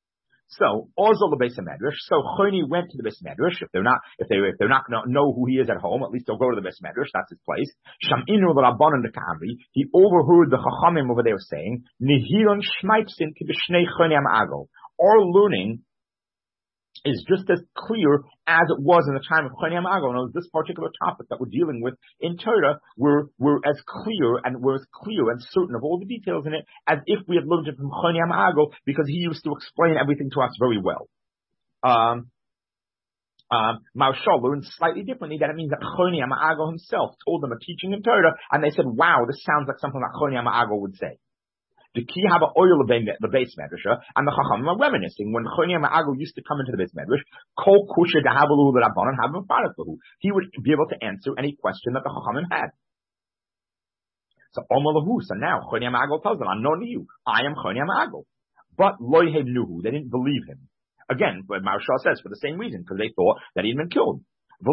So, Ozol the Beis Medrash. So, Choni went to the Beis Medrash. If they're not, if they, if they're not going to know who he is at home, at least they'll go to the Beis Medrash. That's his place. Sham'inu l'Rabbanan l'Kamri. He overheard the Chachamim over there saying, Nihiron shmaitzin kibishnei Choni Am'agol. Our learning is just as clear as it was in the time of Choni Am'agol. And this particular topic that we're dealing with in Torah, we're, we're as clear and we're as clear and certain of all the details in it as if we had learned it from Choni Am'agol, because he used to explain everything to us very well. Um, um, Marshal learned slightly differently that it means that Choni Am'agol himself told them a teaching in Torah, and they said, wow, this sounds like something that Choni Am'agol would say. The key have a oil of the base medrash, and the chachamim are reminiscing when Choni Am'agol used to come into the base medrash. Kol kusha dahabalu l'rabbanan havim faratlahu. He would be able to answer any question that the chachamim had. So omalahu. So now Choni Am'agol tells them, "I'm known to you. I am Choni Am'agol." But loy nuhu. They didn't believe him. Again, but Marshal says for the same reason, because they thought that he'd been killed. They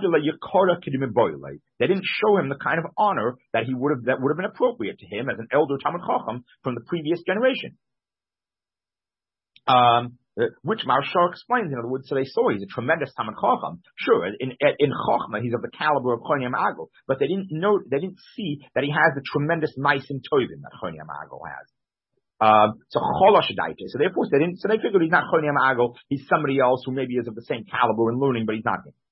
didn't show him the kind of honor that he would have, that would have been appropriate to him as an elder Talmid Chacham from the previous generation. Um, which Marshal explains, in other words, so they saw he's a tremendous Talmid Chacham. Sure, in, in Chachma, he's of the caliber of Choni Am'agol, but they didn't know, they didn't see that he has the tremendous Maisim Tovim that Choni Am'agol has. Um, so so therefore they didn't, so they figured he's not Choni Am'agol, he's somebody else who maybe is of the same caliber and learning, but he's not him.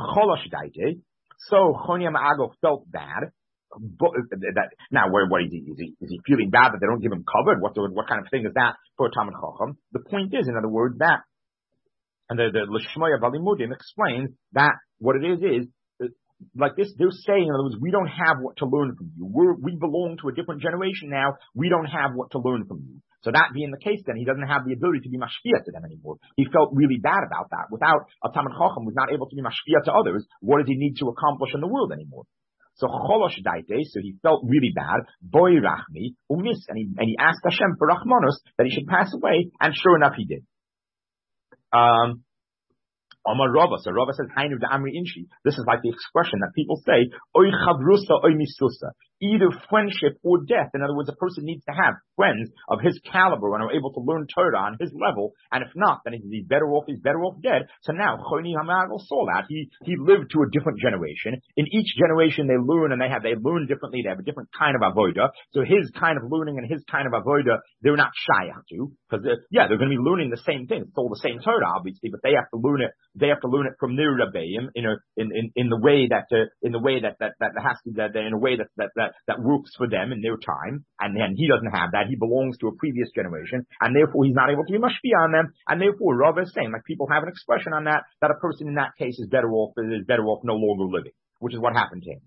So Choni Am'agol felt bad. But, that, now, where, what is he, is he? Is he feeling bad that they don't give him covered? What, what kind of thing is that for a Talmid Chacham? The point is, in other words, that, and the the Lishmoya Balimudim explains that what it is is like this. They're saying, in other words, we don't have what to learn from you. We're, we belong to a different generation now. We don't have what to learn from you. So that being the case, then he doesn't have the ability to be mashpia to them anymore. He felt really bad about that. Without a Talmid Chacham who's not able to be mashpia to others, what does he need to accomplish in the world anymore? So cholosh daite, so he felt really bad. Boy rachmi umis, and he and he asked Hashem for rachmanos that he should pass away, and sure enough, he did. Um. Omar Rava, so Rava says, Hainu de Amri Inshi. This is like the expression that people say, Oy chavrusa, oy misusa. Either friendship or death. In other words, a person needs to have friends of his caliber and are able to learn Torah on his level. And if not, then he's better off, he's better off dead. So now, Choni Am'agol saw that. He, he lived to a different generation. In each generation they learn, and they have, they learn differently. They have a different kind of avodah. So his kind of learning and his kind of avodah, they're not shayach to. Because, yeah, they're going to be learning the same thing. It's all the same Torah, obviously, but they have to learn it. They have to learn it from their Rabbeim in a, in, in, in the way that, uh, in the way that, that, that has to, that, in a way that, that, that, that works for them in their time. And then he doesn't have that. He belongs to a previous generation. And therefore he's not able to be mashpia on them. And therefore Rav is saying, like people have an expression on that, that a person in that case is better off, is better off no longer living, which is what happened to him.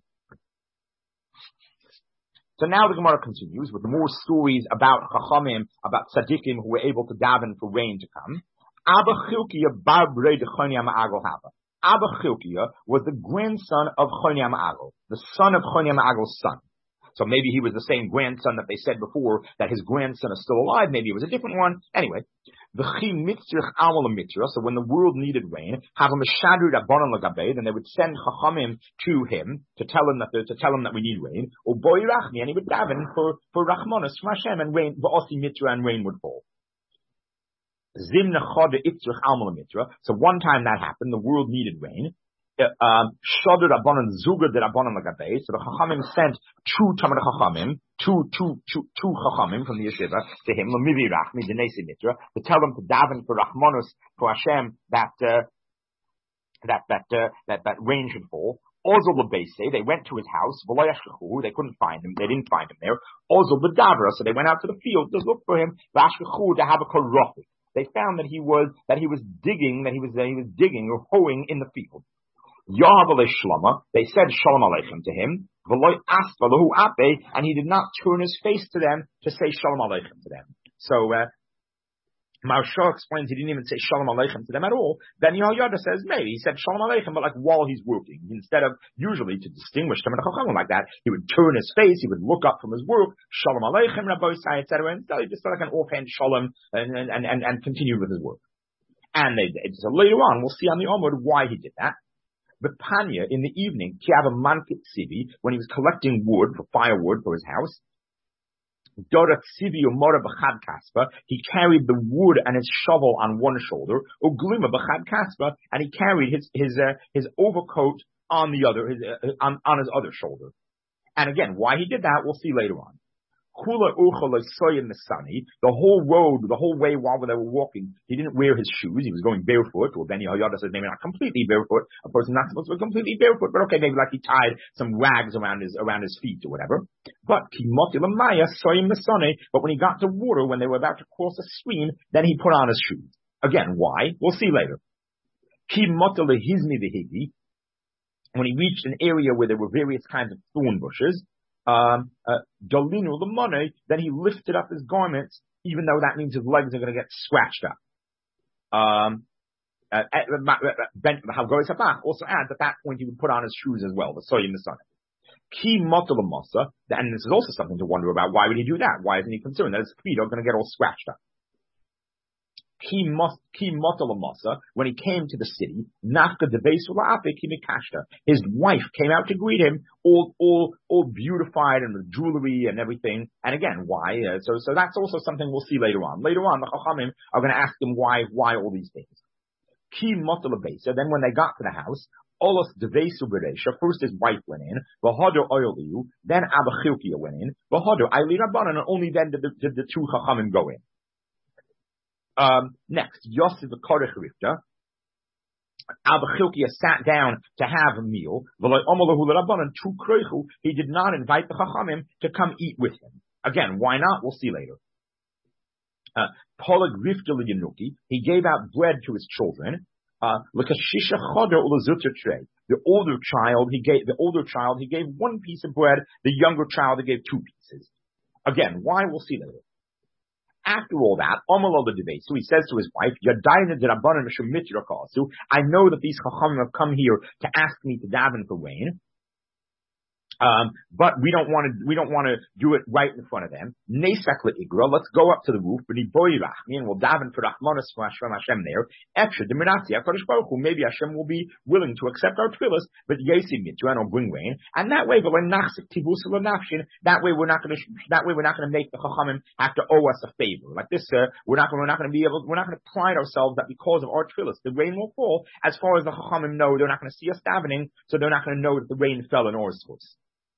So now the Gemara continues with more stories about Chachamim, about Tzaddikim who were able to daven for rain to come. Abba Chilkiah bar Brei de Choni Am'agol hava. Abba Chilkiah was the grandson of Choni Am'agol, the son of Choni Am'agol's son. So maybe he was the same grandson that they said before that his grandson is still alive. Maybe it was a different one. Anyway, the chi mitzrich amal mitra. So when the world needed rain, have a meshadru rabbanon lagabe, then they would send chachamim to him to tell him that to tell him that we need rain. Or boy rachmi, and he would daven for for rachmanos from Hashem, and rain v'osi mitra, and rain would fall. Zimna chod itzrich amal mitra. So one time that happened, the world needed rain. Shadu rabbanon zuga de rabbanon lagabe. So the chachamim sent two Talmid Chachamim, two, two, two, two chachamim from the yeshiva to him, l'mivi rachmi denesi mitra, to tell them to daven for rachmanos for Hashem that uh, that that uh, that that rain should fall. Ozol l'beisei, they went to his house. V'lo yashkachu, they couldn't find him. They didn't find him there. Ozol l'davra, so they went out to the field to look for him. V'ashkachu to have a korofik. They found that he was that he was digging, that he was that he was digging or hoeing in the field. Yahavale Shlama, they said Shalom Aleichem to him, V'loy asvalahu ape, and he did not turn his face to them to say Shalom Aleichem to them. So, uh, Marsha explains he didn't even say Shalom Aleichem to them at all. Then Yehoyada says maybe he said Shalom Aleichem, but like while he's working. Instead of usually to distinguish Talmid Chacham like that, he would turn his face, he would look up from his work, Shalom Aleichem, Rabbi Sai, et cetera, and he just like an offhand Shalom and, and, and, and continued with his work. And they, so later on, we'll see on the Omud why he did that. But Panya, in the evening, Kiava Mankit Sibi, when he was collecting wood for firewood for his house, He carried the wood and his shovel on one shoulder, and he carried his his uh, his overcoat on the other, his, uh, on, on his other shoulder. And again, why he did that, we'll see later on. The whole road, the whole way while they were walking, he didn't wear his shoes. He was going barefoot. Well, Benny Hayada says maybe not completely barefoot. A person not supposed to be completely barefoot, but okay, maybe like he tied some rags around his around his feet or whatever. But but when he got to water, when they were about to cross a stream, then he put on his shoes. Again, why? We'll see later. When he reached an area where there were various kinds of thorn bushes, Um, uh, then he lifted up his garments, even though that means his legs are going to get scratched up. Um, uh, Ben Hagoi also adds at that point he would put on his shoes as well, the soy in the sun. Ki motalamasa, and this is also something to wonder about. Why would he do that? Why isn't he concerned that his feet are going to get all scratched up? Ki motalamasa, when he came to the city, nafka his wife came out to greet him, all all all beautified and with jewelry and everything. And again, why? Uh, so so that's also something we'll see later on. Later on, the Chachamim are going to ask him why why all these things. Ki motalabesa. Then when they got to the house, olos devesu beresha. First his wife went in. V'hodo oyoliu. Then Abachilkia went in. V'hodo Aili Rabbanan. And only then did the, did the two Chachamim go in. Um, next, Yosef the Korech Rifta. Abachilkia sat down to have a meal. He did not invite the Chachamim to come eat with him. Again, why not? We'll see later. Uh, he gave out bread to his children. Uh, the older child, he gave the older child he gave one piece of bread. The younger child he gave two pieces. Again, why? We'll see later. After all that, so he says to his wife, I know that these Chachamim have come here to ask me to daven for rain. Um, but we don't want to, we don't want to do it right in front of them. Let's go up to the roof, and we'll daven for Rahmanas for Hashem there. Maybe Hashem will be willing to accept our tefillas, but Yesi Mitzvah will bring rain. And that way, that way we're not going to, that way we're not going to make the Chachamim have to owe us a favor. Like this, uh, we're not, we're not going to be able, we're not going to pride ourselves that because of our tefillas, the rain will fall. As far as the Chachamim know, they're not going to see us davening, so they're not going to know that the rain fell in our schools.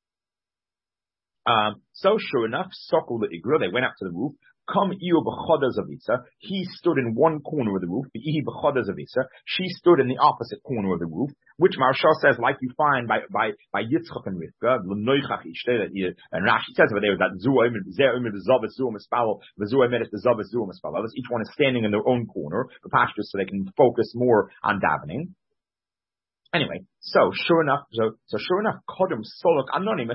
Um, so sure enough, Sokol the Igra, they went up to the roof. Come Iyo b'chodas avisa. He stood in one corner of the roof. Ihi b'chodas avisa. She stood in the opposite corner of the roof, which Maharsha says, like you find by by by Yitzchak and Rivka, l'noichach ishte, and Rashi says over there that zu oimed zeh oimed zavis zu mispalo, v'zu oimed es zavis zu mispalo. Each one is standing in their own corner, the pastures, so they can focus more on davening. Anyway, so sure enough, so, so sure enough, Kodem Solok Anoni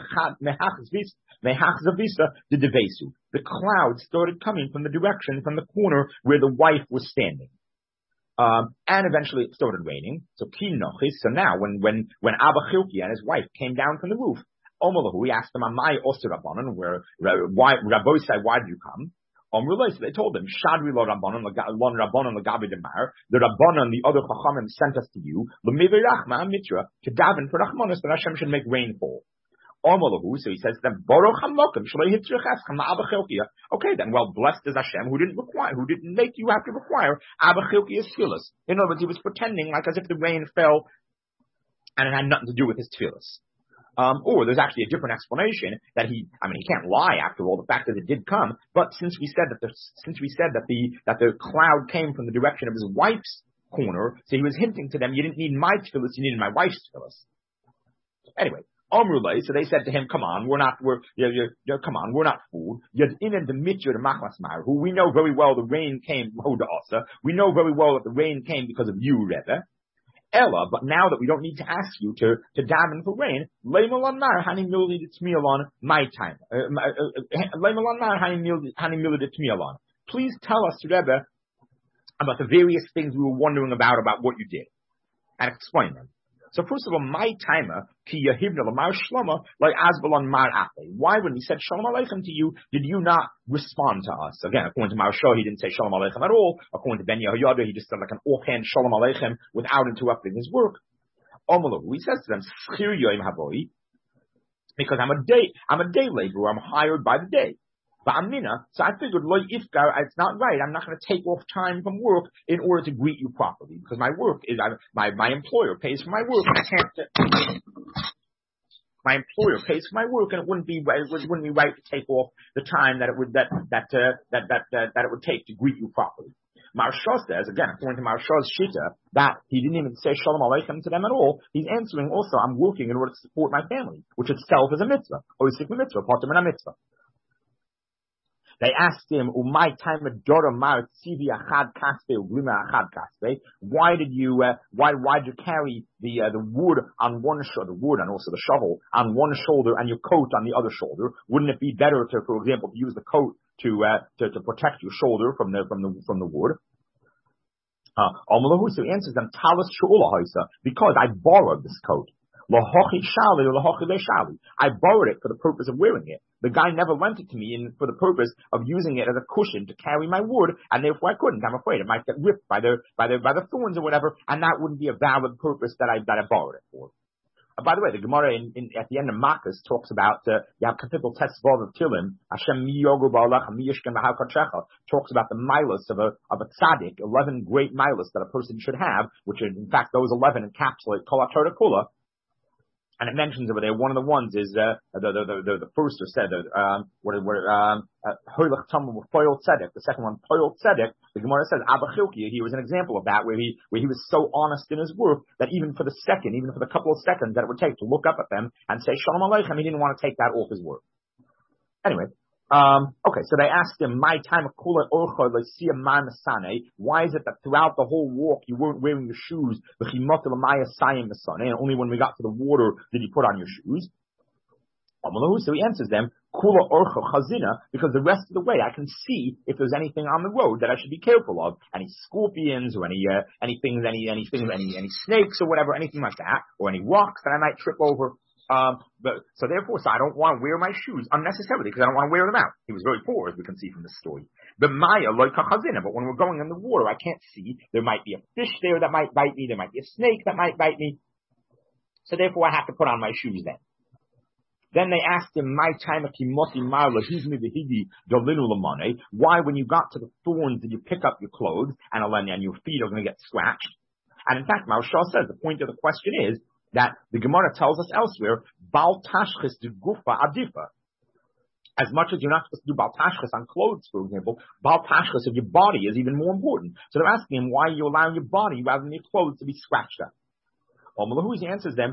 Mehachzavisa the Devesu. The cloud started coming from the direction, from the corner where the wife was standing. Um, and eventually it started raining. So Kinochis, so now when, when, when Abachilkia and his wife came down from the roof, Omalahu, he asked them, Amai Osirabanan, where, why, Rabbi said, why did you come? Um, so they told him, Shadri lo Rabbanon, lon Rabbanon lagabi demar, the Rabbanon, the other Chachamim sent us to you, l'mivirachma mitra, to daven for Rachmanos, that Hashem should make rainfall. Omalahu, so he says to them, Baruch hamokim, shalei hitzricheschem la'abachilkia. Okay then, well, blessed is Hashem, who didn't require, who didn't make you have to require Abachilkia's tefillas. In other words, he was pretending like as if the rain fell, and it had nothing to do with his tefillas. Um, or there's actually a different explanation that he, I mean, he can't lie after all, the fact that it did come, but since we said that the, since we said that the, that the cloud came from the direction of his wife's corner, so he was hinting to them, you didn't need my tefillas, you needed my wife's tefillas. Anyway, Amrulay, so they said to him, come on, we're not, we're, you're, you're, you're, come on, we're not fooled. Yad in the mitzvah of Machlasmar, who we know very well the rain came, we know very well that the rain came because of you, Rebbe. Ella, but now that we don't need to ask you to, to daven for rain, Leimalan Hani Milli Tmialon, my time. Leimalan Hani Milli Tmialon. Please tell us, Rebbe, about the various things we were wondering about, about what you did. And explain them. So first of all, my timer, ki yahivna lamar shlama, like azbalon mar ape. Why, when he said shalom aleichem to you, did you not respond to us? Again, according to Maharsha, he didn't say shalom aleichem at all. According to Ben Yehoyada, he just said like an offhand shalom aleichem without interrupting his work. Omalu, he says to them, schir yoim havoi, because I'm a day, I'm a day laborer, I'm hired by the day. But Amina, so I figured, loy ifgar, it's not right. I'm not going to take off time from work in order to greet you properly because my work is, I, my my employer pays for my work. And I can't. My employer pays for my work, and it wouldn't be it wouldn't be right to take off the time that it would that that uh, that that uh, that it would take to greet you properly. Maharsha says again, according to Maharsha's shita, that he didn't even say shalom aleichem to them at all. He's answering also, I'm working in order to support my family, which itself is a mitzvah, or is a mitzvah, part of a mitzvah. They asked him, "Umay time adora mar tzivi achad kaspe uglima achad kaspe." Why did you? Uh, why why did you carry the uh, the wood on one shoulder, the wood and also the shovel on one shoulder, and your coat on the other shoulder? Wouldn't it be better to, for example, to use the coat to uh, to, to protect your shoulder from the from the from the wood? Uh, so he answers them, "Talis shu'ula because I borrowed this coat." I borrowed it for the purpose of wearing it. The guy never lent it to me in, for the purpose of using it as a cushion to carry my wood, and therefore I couldn't. I'm afraid it might get ripped by the by the by the thorns or whatever, and that wouldn't be a valid purpose that I that I borrowed it for. Uh, by the way, the Gemara in, in, at the end of Makkas talks about uh, Yav Kapitel Tesvav of Tilim, Hashem miyogu ba'alach miyishkem b'hakachecha, talks about the milas of a of a tzaddik, eleven great milas that a person should have, which in fact those eleven encapsulate Kol HaTorah Kula. And it mentions over there, one of the ones is, uh, the, the, the, the first are said, um, what, what, um, Hoylech Tamim with Poyol Tzedek. The second one, Poyol Tzedek. The Gemara says, Abba Chilkiah, he was an example of that, where he, where he was so honest in his work that even for the second, even for the couple of seconds that it would take to look up at them and say, Shalom Aleichem, he didn't want to take that off his work. Anyway, um, okay, so they asked him, my time of kula orcha l'sia masane. Why is it that throughout the whole walk you weren't wearing your shoes? And only when we got to the water did you put on your shoes? So he answers them, kula orcha chazina, because the rest of the way I can see if there's anything on the road that I should be careful of, any scorpions or any uh, anything, any anything, any any snakes or whatever, anything like that, or any rocks that I might trip over. Um, but, so therefore, so I don't want to wear my shoes unnecessarily because I don't want to wear them out. He was very poor, as we can see from this story. The Maya, like Chazina, but when we're going in the water, I can't see. There might be a fish there that might bite me. There might be a snake that might bite me. So therefore, I have to put on my shoes then. Then they asked him, my time why when you got to the thorns did you pick up your clothes and, and your feet are going to get scratched? And in fact, Maharsha says the point of the question is, that the Gemara tells us elsewhere, Bal Tashchis de Gufa Adifa. As much as you're not supposed to do Bal Tashchis on clothes, for example, Bal Tashchis of your body is even more important. So they're asking him, why are you allowing your body rather than your clothes to be scratched up? He answers them,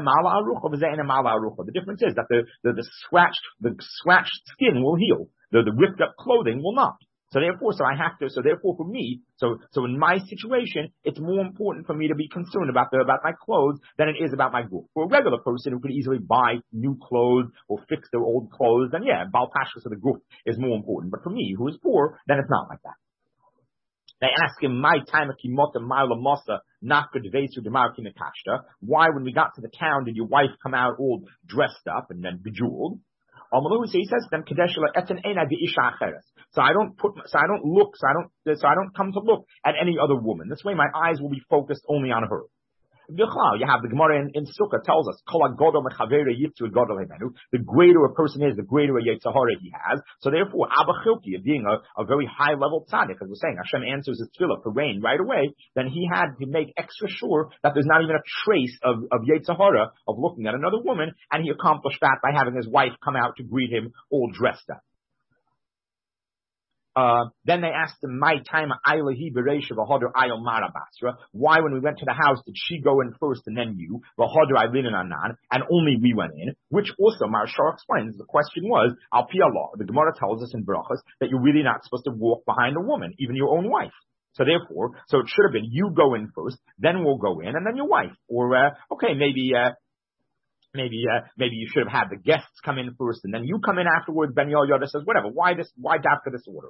the difference is that the, the, the scratched, the scratched skin will heal. The, the ripped up clothing will not. So therefore, so I have to, so therefore for me, so, so in my situation, it's more important for me to be concerned about the, about my clothes than it is about my goof. For a regular person who could easily buy new clothes or fix their old clothes, then yeah, Bal Tashchis of the goof is more important. But for me, who is poor, then it's not like that. They ask him, my time of kimota mila mosa, not good vesu demarki nakashta. Why, when we got to the town, did your wife come out all dressed up and then bejeweled? So he says to them, so I don't put, so I don't look, so I don't, so I don't come to look at any other woman. This way my eyes will be focused only on her. You have the Gemara in, in Sukkah tells us, the greater a person is, the greater a Yetzer Hara he has. So therefore, Abba Chilkiah, being a, a very high level tzaddik, as we're saying, Hashem answers his tefillah for rain right away, then he had to make extra sure that there's not even a trace of, of Yetzer Hara, of looking at another woman, and he accomplished that by having his wife come out to greet him all dressed up. Uh, then they asked him, my time, why when we went to the house did she go in first and then you, and only we went in, which also Maharsha explains. The question was, Al Pi Allah, the Gemara tells us in Brachas that you're really not supposed to walk behind a woman, even your own wife. So therefore, so it should have been you go in first, then we'll go in, and then your wife. Or, uh, okay, maybe, uh, Maybe, uh, maybe you should have had the guests come in first and then you come in afterwards. Ben Yoda says, whatever. Why this, why dafka this order?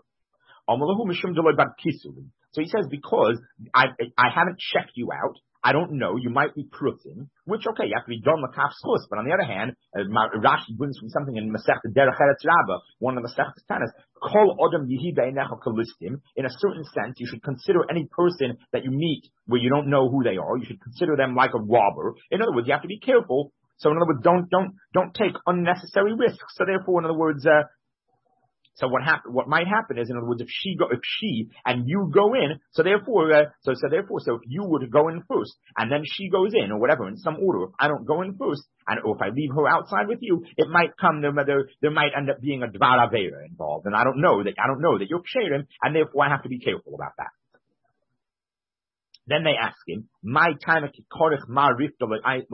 So he says, because I, I haven't checked you out. I don't know. You might be prutzim, which, okay, you have to be done l'kaf schus. But on the other hand, uh, Rashi brings from something in Masechet Derech Eretz Rabbah, one of the Masechet Tanas, Kol Odom Yehi Beinecha Kalistim. In a certain sense, you should consider any person that you meet where you don't know who they are. You should consider them like a robber. In other words, you have to be careful. So in other words, don't, don't, don't take unnecessary risks. So therefore, in other words, uh, So what happen, what might happen is, in other words, if she go, if she and you go in, so therefore, uh, so, so therefore, so if you were to go in first, and then she goes in, or whatever, in some order, if I don't go in first, and, or if I leave her outside with you, it might come, there, there, there might end up being a dvar avera involved, and I don't know that, I don't know that you're ksherim, and therefore I have to be careful about that. Then they ask him, "My time at Korich Ma Rifta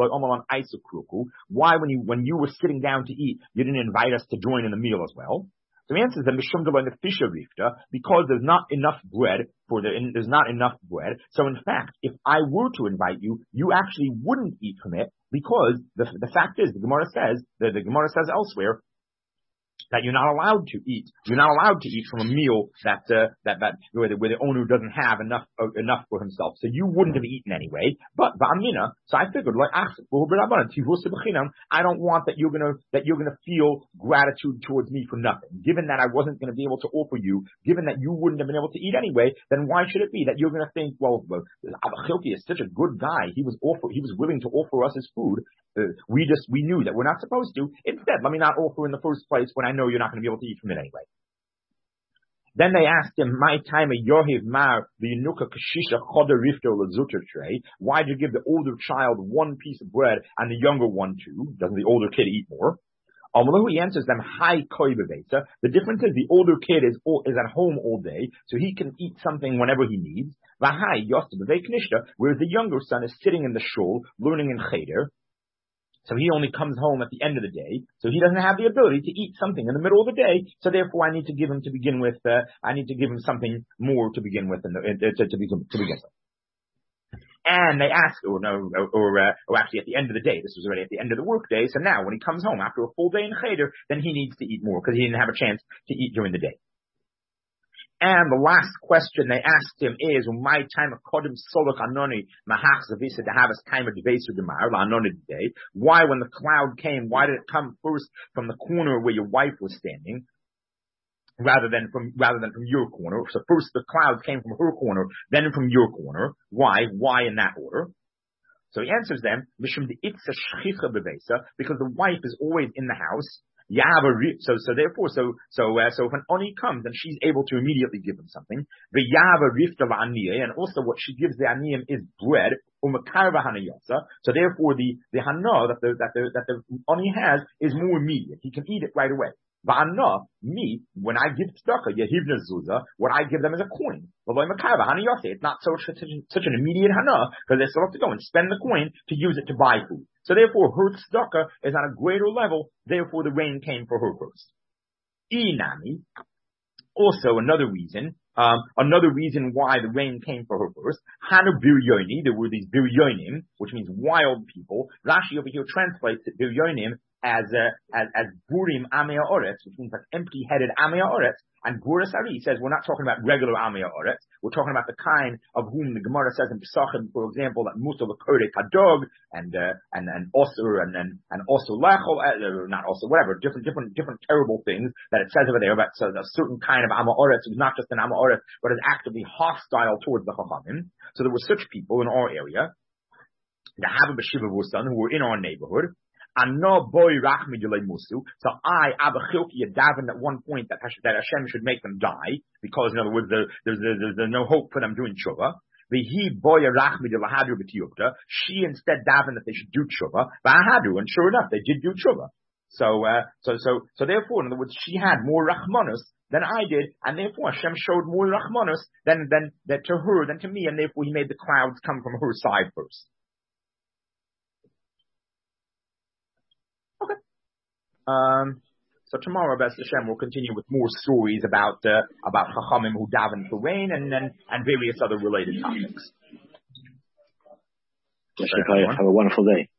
why when you when you were sitting down to eat, you didn't invite us to join in the meal as well?" So the answer is that Mishum the Fisher Rifta, because there's not enough bread for the there's not enough bread. So in fact, if I were to invite you, you actually wouldn't eat from it, because the the fact is, the Gemara says the, the Gemara says elsewhere that you're not allowed to eat. You're not allowed to eat from a meal that uh, that that where the, where the owner doesn't have enough uh, enough for himself. So you wouldn't have eaten anyway. But va'amina, so I figured, like, I don't want that you're gonna that you're gonna feel gratitude towards me for nothing. Given that I wasn't gonna be able to offer you, given that you wouldn't have been able to eat anyway, then why should it be that you're gonna think, well, Abba Chilki is such a good guy. He was offer he was willing to offer us his food. Uh, we just, we knew that we're not supposed to. Instead, let me not offer in the first place when I know you're not going to be able to eat from it anyway. Then they asked him, "My time a Yohiv Mar v'Yenuka Kashisha Choder Rifto Lazuter Tray. Why'd you give the older child one piece of bread and the younger one two? Doesn't the older kid eat more?" Amalu, he answers them, "Hi koi beveta." The difference is the older kid is is at home all day, so he can eat something whenever he needs. V'hai yosta beveknishta, whereas the younger son is sitting in the shul learning in cheder. So he only comes home at the end of the day, so he doesn't have the ability to eat something in the middle of the day. So therefore, I need to give him to begin with. Uh, I need to give him something more to begin with, in the, uh, to, to, begin, to begin with. And they ask, or no, or, or, uh, or actually at the end of the day. This was already at the end of the workday. So now, when he comes home after a full day in cheder, then he needs to eat more because he didn't have a chance to eat during the day. And the last question they asked him is, "My time of kodim solok anoni mahach zavisa to have us time of devaser demar la anoni today." Why, when the cloud came, why did it come first from the corner where your wife was standing, rather than from rather than from your corner? So first the clouds came from her corner, then from your corner. Why? Why in that order? So he answers them, "Mishum de itza shchicha bevesa," because the wife is always in the house. Yava, so so therefore, so so uh, so if an oni comes, then she's able to immediately give him something. The yava rifta v'aniyah, and also what she gives the aniyim is bread. Umakarva hanayasa. So therefore, the the hana that the that the that the oni has is more immediate. He can eat it right away. Va'ana, me, when I give tzedakah, yehivna zuzah, what I give them is a coin. It's not so, such, such an immediate hana, because they still have to go and spend the coin to use it to buy food. So therefore, her tzedakah is on a greater level, therefore the rain came for her first. Inami, also another reason, um, another reason why the rain came for her first. Hanu biryoni, there were these biryonim, which means wild people. Rashi over here translates it, biryonim, as uh, as as burim amea oretz, which means like empty-headed amea oretz. And Guras Ari says we're not talking about regular amea oretz. We're talking about the kind of whom the Gemara says in Pesachim, for example, that musa l'kodek hadog and uh, and and osur and and and also lachol, uh, not also whatever, different different different terrible things that it says over there about so a certain kind of amea oretz who's not just an amea oretz but is actively hostile towards the chachamim. So there were such people in our area, the Hava b'Shiva Vusan, who were in our neighborhood. And no boy rachmi delay musu. So I, Abba Chilki, davened at one point that Hashem, that Hashem should make them die, because in other words, there, there's, there's, there's no hope for them doing tshuva. V'hi boy rachmi delahadru b'tiyukta. She instead davened that they should do tshuva. V'ahadru, and sure enough, they did do tshuva. So, uh, so, so, so therefore, in other words, she had more rachmanus than I did, and therefore Hashem showed more rachmanus than, than, than to her than to me, and therefore He made the clouds come from her side first. Um, so tomorrow, B'ez Hashem, we'll continue with more stories about uh, about Chachamim who daven for rain and and, and various other related topics. Have a wonderful day.